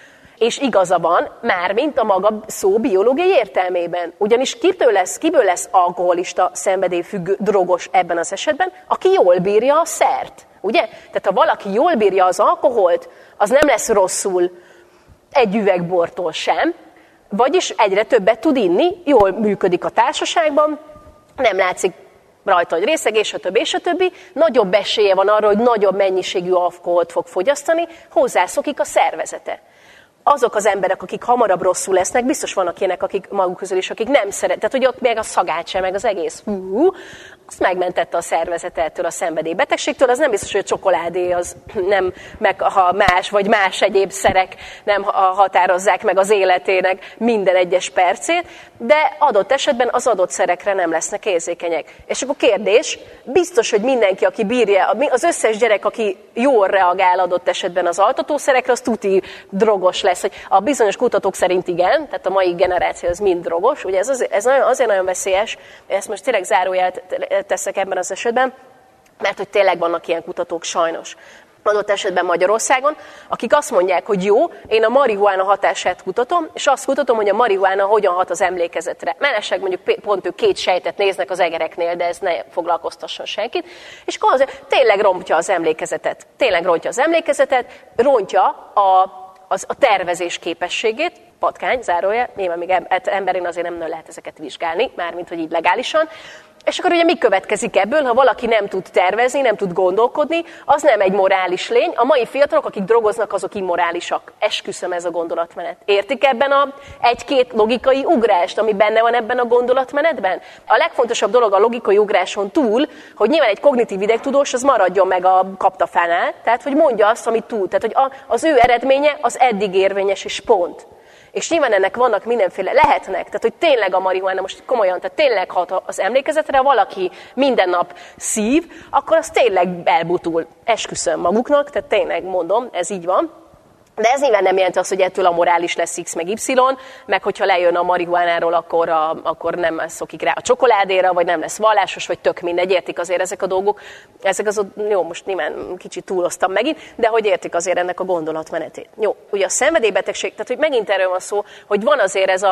És igaza van, mármint a maga szó biológiai értelmében. Ugyanis kiből lesz alkoholista, szenvedélyfüggő, drogos ebben az esetben, aki jól bírja a szert. Ugye? Tehát ha valaki jól bírja az alkoholt, az nem lesz rosszul egy üveg bortól sem, vagyis egyre többet tud inni, jól működik a társaságban, nem látszik rajta, hogy részeg, és a többi, nagyobb esélye van arra, hogy nagyobb mennyiségű alkoholt fog fogyasztani, hozzászokik a szervezete. Azok az emberek, akik hamarabb rosszul lesznek, biztos vannak ilyenek, akik maguk közül is, akik nem szeret, tehát hogy ott még a szagát sem, meg az egész azt megmentette a szervezet ettől a szenvedélybetegségtől, az nem biztos, hogy a csokoládé az nem, meg ha más egyéb szerek nem határozzák meg az életének minden egyes percét, de adott esetben az adott szerekre nem lesznek érzékenyek. És akkor kérdés, biztos, hogy mindenki, aki bírja, az összes gyerek, aki jól reagál adott esetben az altatószerekre, az tuti drogos lesz. Hogy a bizonyos kutatók szerint igen, tehát a mai generáció az mind drogos, ugye ez azért nagyon veszélyes, ezt most tényleg zárójelt teszek ebben az esetben, mert hogy tényleg vannak ilyen kutatók sajnos. Adott esetben Magyarországon, akik azt mondják, hogy jó, én a marihuána hatását kutatom, és azt kutatom, hogy a marihuána hogyan hat az emlékezetre. Mellesleg mondjuk pont ők 2 sejtet néznek az egereknél, de ez ne foglalkoztasson senkit, és akkor azért tényleg rontja az emlékezetet. Rontja a tervezés képességét, patkány, zárójel, nyilván még emberén azért nem lehet ezeket vizsgálni, mármint hogy így legálisan, És akkor ugye mi következik ebből, ha valaki nem tud tervezni, nem tud gondolkodni, az nem egy morális lény. A mai fiatalok, akik drogoznak, azok immorálisak. Esküszöm, ez a gondolatmenet. Értik ebben a egy-két logikai ugrást, ami benne van ebben a gondolatmenetben? A legfontosabb dolog a logikai ugráson túl, hogy nyilván egy kognitív idegtudós az maradjon meg a kaptafánál, tehát hogy mondja azt, amit tud. Tehát hogy az ő eredménye az eddig érvényes és pont. És nyilván ennek vannak mindenféle, lehetnek, tehát hogy tényleg a marihuána most komolyan, tehát tényleg hat az emlékezetre, ha valaki minden nap szív, akkor az tényleg elbutul. Esküszöm maguknak, tehát tényleg mondom, ez így van. De ez nyilván nem jelenti azt, hogy ettől a morális lesz X meg Y, meg hogyha lejön a marihuánáról, akkor nem szokik rá a csokoládéra, vagy nem lesz vallásos, vagy tök mindegy, értik azért ezek a dolgok. Ezek az, jó, most nyilván kicsit túloztam megint, de hogy értik azért ennek a gondolatmenetét. Jó, ugye a szenvedélybetegség, tehát hogy megint erről van szó, hogy van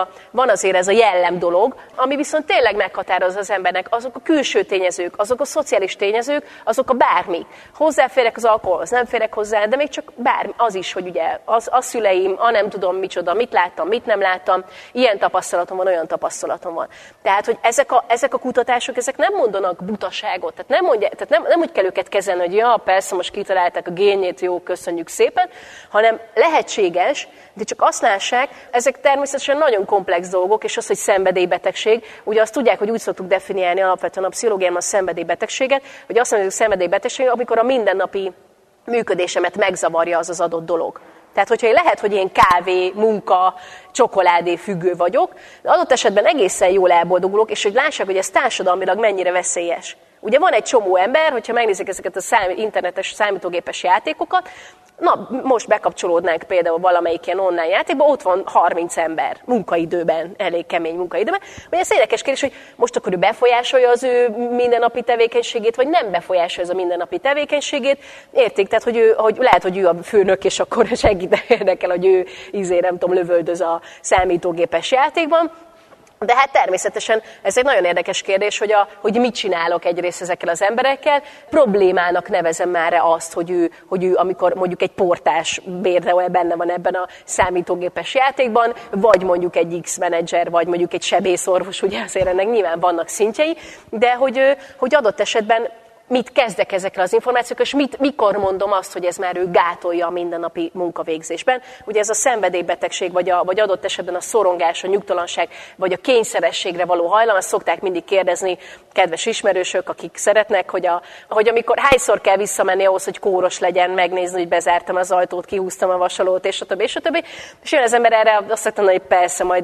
azért ez a jellem dolog, ami viszont tényleg meghatározza az embernek, azok a külső tényezők, azok a szociális tényezők, azok a bármik. Hozzáférek az alkoholhoz, nem férek hozzá, de még csak bármi, az is, hogy ugye a szüleim, nem tudom micsoda, mit láttam, mit nem láttam, ilyen tapasztalatom van, olyan tapasztalatom van. Tehát, hogy ezek a kutatások, ezek nem mondanak butaságot, tehát nem úgy kell őket kezelni, hogy ja, persze, most kitalálták a génjét, jó, köszönjük szépen, hanem lehetséges, de csak azt lássák, ezek természetesen nagyon komplex dolgok, és az, hogy szenvedélybetegség, ugye azt tudják, hogy úgy szoktuk definiálni alapvetően a pszichológiában a szenvedélybetegséget, hogy azt mondjuk, hogy szenvedélybetegség, amikor a mindennapi működésemet megzavarja az az adott dolog. Tehát, hogyha lehet, hogy én kávé, munka, csokoládé függő vagyok, de adott esetben egészen jól elboldogulok, és hogy lássák, hogy ez társadalmilag mennyire veszélyes. Ugye van egy csomó ember, hogyha megnézik ezeket a internetes számítógépes játékokat, na, most bekapcsolódnánk például valamelyik ilyen online játékba, ott van 30 ember munkaidőben, elég kemény munkaidőben. Ugye ez érdekes kérdés, hogy most akkor ő befolyásolja az ő mindennapi tevékenységét, vagy nem befolyásolja az a mindennapi tevékenységét. Értik? Tehát, hogy lehet, hogy ő a főnök, és akkor segít érdekel, hogy ő nem tudom, lövöldöz a számítógépes játékban. De hát természetesen ez egy nagyon érdekes kérdés, hogy mit csinálok egyrészt ezekkel az emberekkel. Problémának nevezem már azt, hogy ő amikor mondjuk egy portás például benne van ebben a számítógépes játékban, vagy mondjuk egy X-menedzser, vagy mondjuk egy sebészorvos, ugye azért ennek nyilván vannak szintjei, de hogy adott esetben mit kezdek ezekkel az információkkal, és mikor mondom azt, hogy ez már ő gátolja a mindennapi munkavégzésben. Ugye ez a szenvedélybetegség, vagy adott esetben a szorongás, a nyugtalanság, vagy a kényszerességre való hajlam, azt szokták mindig kérdezni kedves ismerősök, akik szeretnek, hogy amikor hányszor kell visszamenni ahhoz, hogy kóros legyen, megnézni, hogy bezártam az ajtót, kihúztam a vasalót, és a többi, és a többi. És jön az ember erre, azt szoktam, hogy persze majd,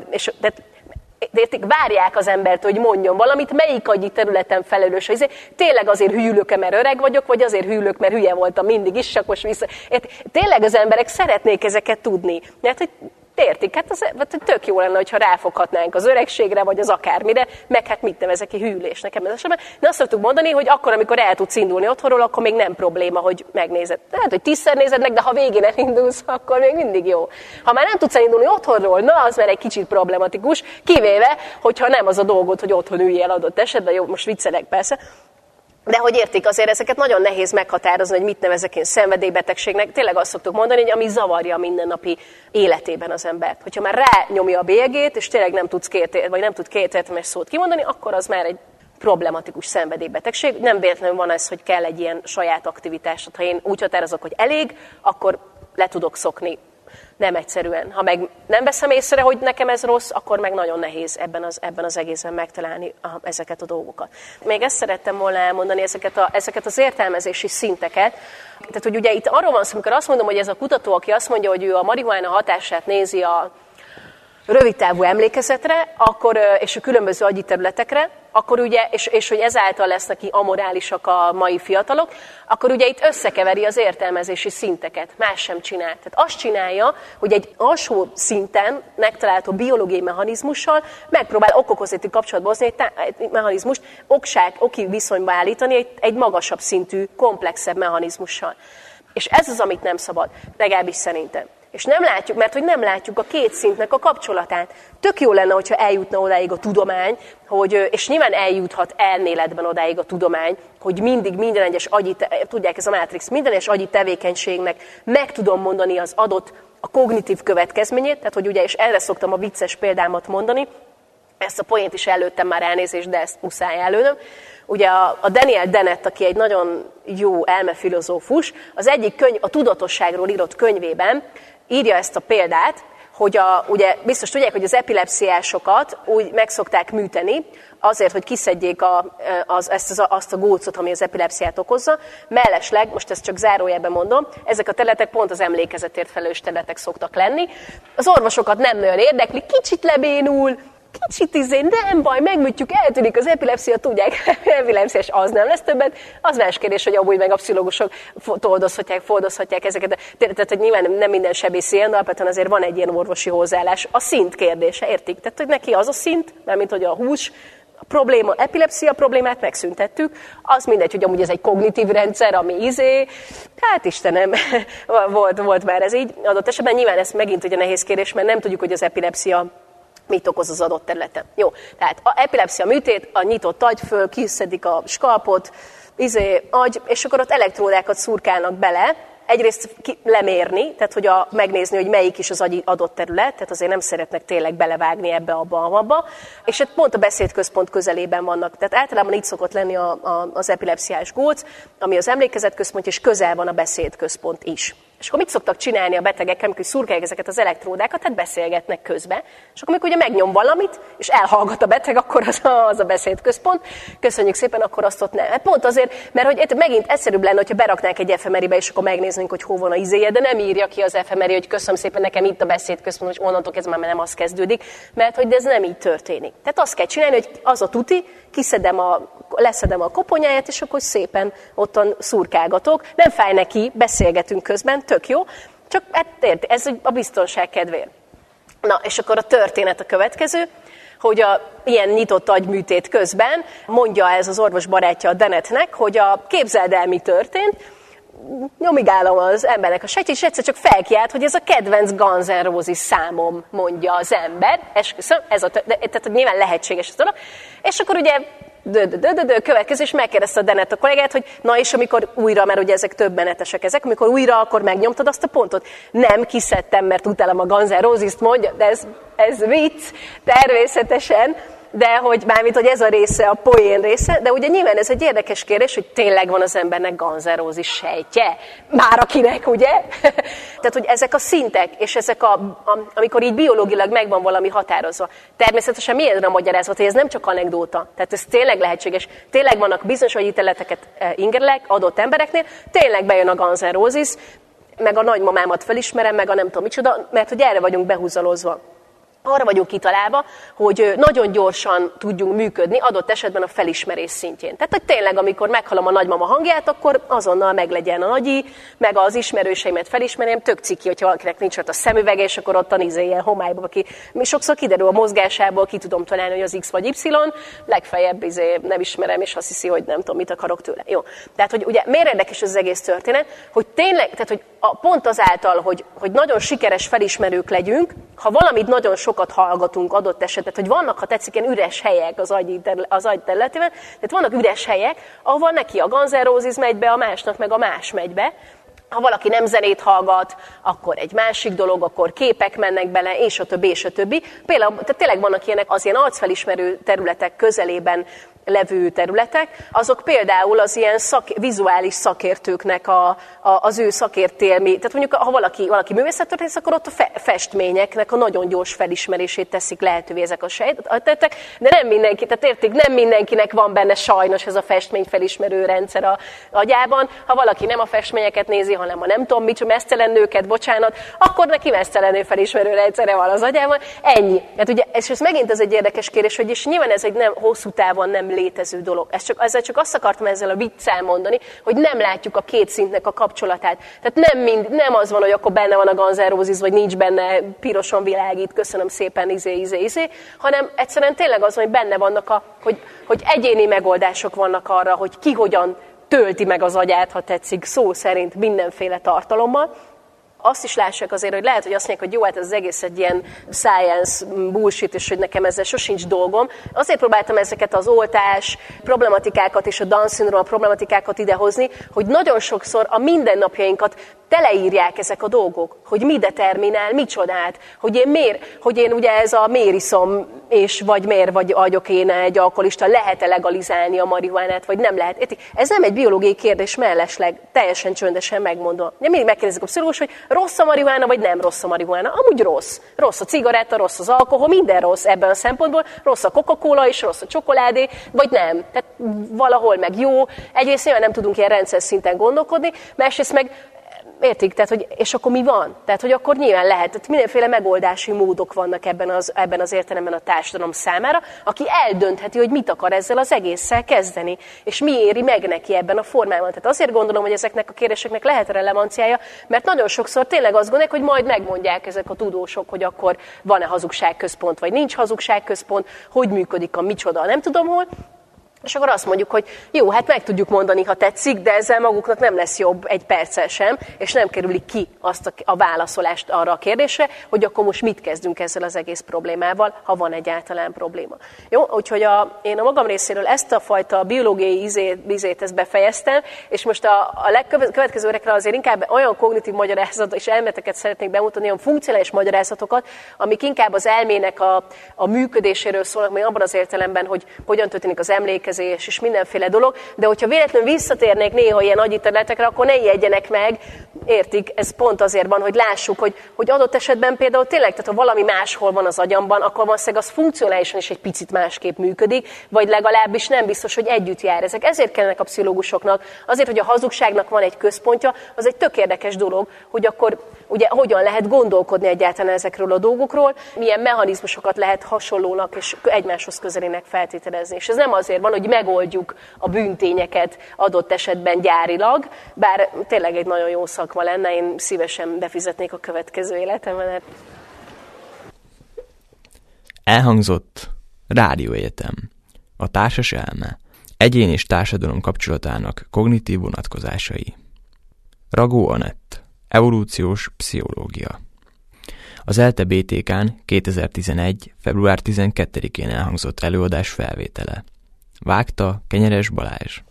de értik, várják az embert, hogy mondjon valamit, melyik agyi területen felelős. Tényleg azért hűlök, mert öreg vagyok, vagy azért hűlök, mert hülye voltam mindig is, csak most vissza. Tényleg az emberek szeretnék ezeket tudni. Mert hogy értik, hát tök jó lenne, hogyha ráfoghatnánk az öregségre, vagy az akármire, meg hát mit nevezek ki hűlésnek ebben az esetben. De azt szoktuk mondani, hogy akkor, amikor el tudsz indulni otthonról, akkor még nem probléma, hogy megnézed. Tehát, hogy 10-szer nézed meg, de ha végén elindulsz, akkor még mindig jó. Ha már nem tudsz elindulni otthonról, na, az már egy kicsit problematikus, kivéve, hogyha nem az a dolgod, hogy otthon üljél adott esetben, jó, most viccelek persze. De hogy értik, azért ezeket nagyon nehéz meghatározni, hogy mit nevezek én szenvedélybetegségnek. Tényleg azt szoktuk mondani, hogy ami zavarja a mindennapi életében az embert. Hogyha már rányomja a bélyegét, és tényleg nem tud két értelmes szót kimondani, akkor az már egy problematikus szenvedélybetegség. Nem véletlenül van ez, hogy kell egy ilyen saját aktivitás. Ha én úgy határozok, hogy elég, akkor le tudok szokni. Nem egyszerűen. Ha meg nem veszem észre, hogy nekem ez rossz, akkor meg nagyon nehéz ebben az egészben megtalálni ezeket a dolgokat. Még ezt szerettem volna elmondani, ezeket az értelmezési szinteket. Tehát, hogy ugye itt arról van szó, amikor azt mondom, hogy ez a kutató, aki azt mondja, hogy ő a marihuána hatását nézi a rövidtávú emlékezetre, és a különböző agyi területekre, akkor ugye, és hogy ezáltal lesznek ki amorálisak a mai fiatalok, akkor ugye itt összekeveri az értelmezési szinteket, más sem csinál. Tehát azt csinálja, hogy egy alsó szinten megtalálható biológiai mechanizmussal megpróbál ok-okozati kapcsolatba hozni egy mechanizmust, oki viszonyba állítani egy magasabb szintű, komplexebb mechanizmussal. És ez az, amit nem szabad, legalábbis szerintem. És nem látjuk, mert hogy nem látjuk a két szintnek a kapcsolatát. Tök jó lenne, hogyha eljutna odáig a tudomány, és nyilván eljuthat elméletben odáig a tudomány, hogy mindig minden egyes tudják, ez a Matrix, minden egyes agyi tevékenységnek meg tudom mondani a kognitív következményét, tehát hogy ugye, és erre szoktam a vicces példámat mondani, ezt a poént is előttem már elnézést, de ezt muszáj előnöm. Ugye a Daniel Dennett, aki egy nagyon jó elmefilozófus, az egyik könyv, a tudatosságról írott könyvében írja ezt a példát, hogy ugye biztos tudják, hogy az epilepsziásokat úgy meg szokták műteni, azért, hogy kiszedjék azt a gócot, ami az epilepsziát okozza. Mellesleg, most ezt csak zárójelben mondom, ezek a területek pont az emlékezetért felelős területek szoktak lenni. Az orvosokat nem nagyon érdekli, kicsit lebénul, kicsit nem baj, megműtjük, eltűnik az epilepszia, tudják, epilepsziás az nem lesz többet. Az más kérdés, hogy amúgy meg a pszichológusok fordozhatják ezeket. Tehát, hogy nyilván nem minden sebész ilyen, de alapvetően azért van egy ilyen orvosi hozzáállás. A szint kérdése, értik? Tehát, hogy neki az a szint, mármint hogy a hús, a probléma, epilepszia problémát megszüntettük, az mindegy, hogy amúgy ez egy kognitív rendszer, ami hát Istenem, volt már ez így. Adott esetben nyilván ez megint ugye nehéz kérdés, mert nem tudjuk, hogy az epilepszia mit okoz az adott területen. Jó, tehát a epilepszia műtét, a nyitott agy föl, kiszedik a skalpot, agy, és akkor ott elektródákat szurkálnak bele, egyrészt lemérni, tehát hogy megnézni, hogy melyik is az agyi adott terület, tehát azért nem szeretnek tényleg belevágni ebbe, abba, és hát pont a beszédközpont közelében vannak. Tehát általában így szokott lenni az epilepsziás góc, ami az emlékezetközpont, és közel van a beszédközpont is. És akkor mit szoktak csinálni a betegek, amikor szurkálják ezeket az elektródákat, tehát beszélgetnek közben. És akkor amikor ugye megnyom valamit, és elhallgat a beteg, akkor az a beszédközpont. Köszönjük szépen, akkor azt ott nem. Hát pont azért, mert hogy megint egyszerűbb lenne, hogyha beraknák egy efemeribe, és akkor megnéznénk, hogy hol van a izéje, de nem írja ki az efemeri, hogy köszönöm szépen, nekem itt a beszédközpont, és onnantól kezdve már nem az kezdődik, mert hogy ez nem így történik. Tehát azt kell csinálni, hogy az a tuti, leszedem a koponyáját, és akkor szépen ottan szurkálgatok. Nem fáj neki, beszélgetünk közben, tök jó, csak ez a biztonság kedvéért. Na, és akkor a történet a következő, hogy ilyen nyitott agyműtét közben mondja ez az orvos barátja a Dennettnek, hogy képzeld el, mi történt, nyomigálom az embernek a sejtjét, és egyszer csak felkiált, hogy ez a kedvenc Guns N' Roses számom, mondja az ember. Esküszöm, tehát nyilván lehetséges ez a dolog. És akkor ugye következő, és megkérdezte a Dennett a kollégát, hogy na és amikor újra, mert ugye ezek többenetesek ezek, amikor újra, akkor megnyomtad azt a pontot? Nem, kiszedtem, mert utálom a Guns N' Roses-t, mondja, de ez vicc, természetesen, de hogy mármint, hogy ez a része, a poén része, de ugye nyilván ez egy érdekes kérdés, hogy tényleg van az embernek Guns N' Roses sejtje, már akinek, ugye? Tehát, hogy ezek a szintek, és ezek amikor így biológilag megvan valami határozva. Természetesen milyen a magyarázat, hogy ez nem csak anekdóta, tehát ez tényleg lehetséges. Tényleg vannak bizonyos ítéleteket ingerlek adott embereknél, tényleg bejön a Guns N' Roses, meg a nagymamámat felismerem, meg a nem tudom micsoda, mert hogy erre vagyunk behúzalozva. Arra vagyunk kitalálva, hogy nagyon gyorsan tudjunk működni, adott esetben a felismerés szintjén. Tehát, hogy tényleg, amikor meghallom a nagymama hangját, akkor azonnal meglegyen a nagyi, meg az ismerőseimet felismerjem, tök ciki, hogyha valakinek nincs ott a szemüvege, és akkor ott a ilyen homályban, aki sokszor kiderül a mozgásából, ki tudom találni, hogy az X vagy Y, legfeljebb nem ismerem, és azt hiszi, hogy nem tudom, mit akarok tőle. Jó. Tehát, hogy ugye miért érdekes ez az egész történet, hogy tényleg, tehát, hogy pont azáltal, hogy nagyon sikeres felismerők legyünk, ha valamit nagyon sokat hallgatunk adott esetet, hogy vannak, ha tetszik, ilyen üres helyek az agy területében, tehát vannak üres helyek, ahol neki a Guns N' Roses megy be, a másnak meg a más megy be. Ha valaki nem zenét hallgat, akkor egy másik dolog, akkor képek mennek bele, és a többi, és a többi. Például tehát tényleg vannak ilyenek az ilyen arcfelismerő területek közelében levő területek, azok például az ilyen vizuális szakértőknek az ő szakértelmi, tehát mondjuk ha valaki művészettörténész, akkor ott a festményeknek a nagyon gyors felismerését teszik lehetővé ezek a sejtek, de nem mindenki, tehát értik, nem mindenkinek van benne sajnos ez a festményfelismerő rendszer a agyában. Ha valaki nem a festményeket nézi, hanem a nem tudom micsoda mesztelen nőket, bocsánat, akkor neki mesztelenő felismerő rendszere van az agyában. Ennyi. Hát ugye, és ez megint ez egy érdekes kérdés, hogy és nyilván ez egy nem hosszú távon nem létező dolog. Ezzel csak azt akartam ezzel a viccel mondani, hogy nem látjuk a két szintnek a kapcsolatát. Tehát nem az van, hogy akkor benne van a Guns N' Roses, vagy nincs benne, piroson világít, köszönöm szépen, hanem egyszerűen tényleg az van, hogy benne vannak, hogy egyéni megoldások vannak arra, hogy ki hogyan tölti meg az agyát, ha tetszik, szó szerint mindenféle tartalommal. azt is lássák azért, hogy lehet, hogy azt mondják, hogy jó, hát ez az egész egy ilyen science bullshit, és hogy nekem ezzel sosincs dolgom. Azért próbáltam ezeket az oltás problematikákat és a Down-szindróma problematikákat idehozni, hogy nagyon sokszor a mindennapjainkat teleírják ezek a dolgok, hogy mi determinál, micsodát, hogy én ugye ez a miért iszom, és miért vagyok én egy alkoholista, lehet-e legalizálni a marihuánát, vagy nem lehet. Ez nem egy biológiai kérdés, mellesleg teljesen csöndesen megmondom. Mindig megkérdezik a pszichológus, hogy rossz a marihuána, vagy nem rossz a marihuána. Amúgy rossz. Rossz a cigaretta, rossz az alkohol, minden rossz ebben a szempontból. Rossz a Coca-Cola is, rossz a csokoládé, vagy nem. Tehát valahol meg jó. Egyrészt nyilván nem tudunk ilyen rendszer szinten gondolkodni, másrészt meg értik? Tehát, hogy, és akkor mi van? Tehát, hogy akkor nyilván lehet. Tehát mindenféle megoldási módok vannak ebben az értelemben a társadalom számára, aki eldöntheti, hogy mit akar ezzel az egésszel kezdeni, és mi éri meg neki ebben a formában. Tehát azért gondolom, hogy ezeknek a kérdéseknek lehet relevanciája, mert nagyon sokszor tényleg azt gondolják, hogy majd megmondják ezek a tudósok, hogy akkor van-e hazugságközpont, vagy nincs hazugságközpont, hogy működik a micsoda, nem tudom hol. És akkor azt mondjuk, hogy jó, hát meg tudjuk mondani, ha tetszik, de ezzel maguknak nem lesz jobb egy perccel sem, és nem kerülik ki azt a válaszolást arra a kérdésre, hogy akkor most mit kezdünk ezzel az egész problémával, ha van egyáltalán probléma. Jó, úgyhogy én a magam részéről ezt a fajta biológiai izét ezt befejeztem, és most a következő órákra azért inkább olyan kognitív magyarázat és elméleteket szeretnék bemutatni, olyan funkcionális magyarázatokat, amik inkább az elmének a működéséről szólnak, majd abban az értelemben, hogy hogyan történik az emlékezés és mindenféle dolog, de hogyha véletlenül visszatérnék néha ilyen agyi területekre, akkor ne ijedjenek meg, értik? Ez pont azért van, hogy lássuk, hogy adott esetben például tényleg, tehát ha valami máshol van az agyamban, akkor valószínűleg az funkcionálisan is egy picit másképp működik, vagy legalábbis nem biztos, hogy együtt jár ezek. Ezért kellenek a pszichológusoknak, azért, hogy a hazugságnak van egy központja, az egy tök érdekes dolog, hogy akkor ugye hogyan lehet gondolkodni egyáltalán ezekről a dolgokról, milyen mechanizmusokat lehet hasonlónak és egymáshoz közelének feltételezni. És ez nem azért van, hogy megoldjuk a bűntényeket adott esetben gyárilag, bár tényleg egy nagyon jó szakma lenne, én szívesen befizetnék a következő életemben. Elhangzott Rádióegyetem, a társas elme, egyén és társadalom kapcsolatának kognitív vonatkozásai. Ragó Anett, evolúciós pszichológia. Az ELTE BTK-n 2011. február 12-én elhangzott előadás felvétele. Vágta Kenyeres Balázs.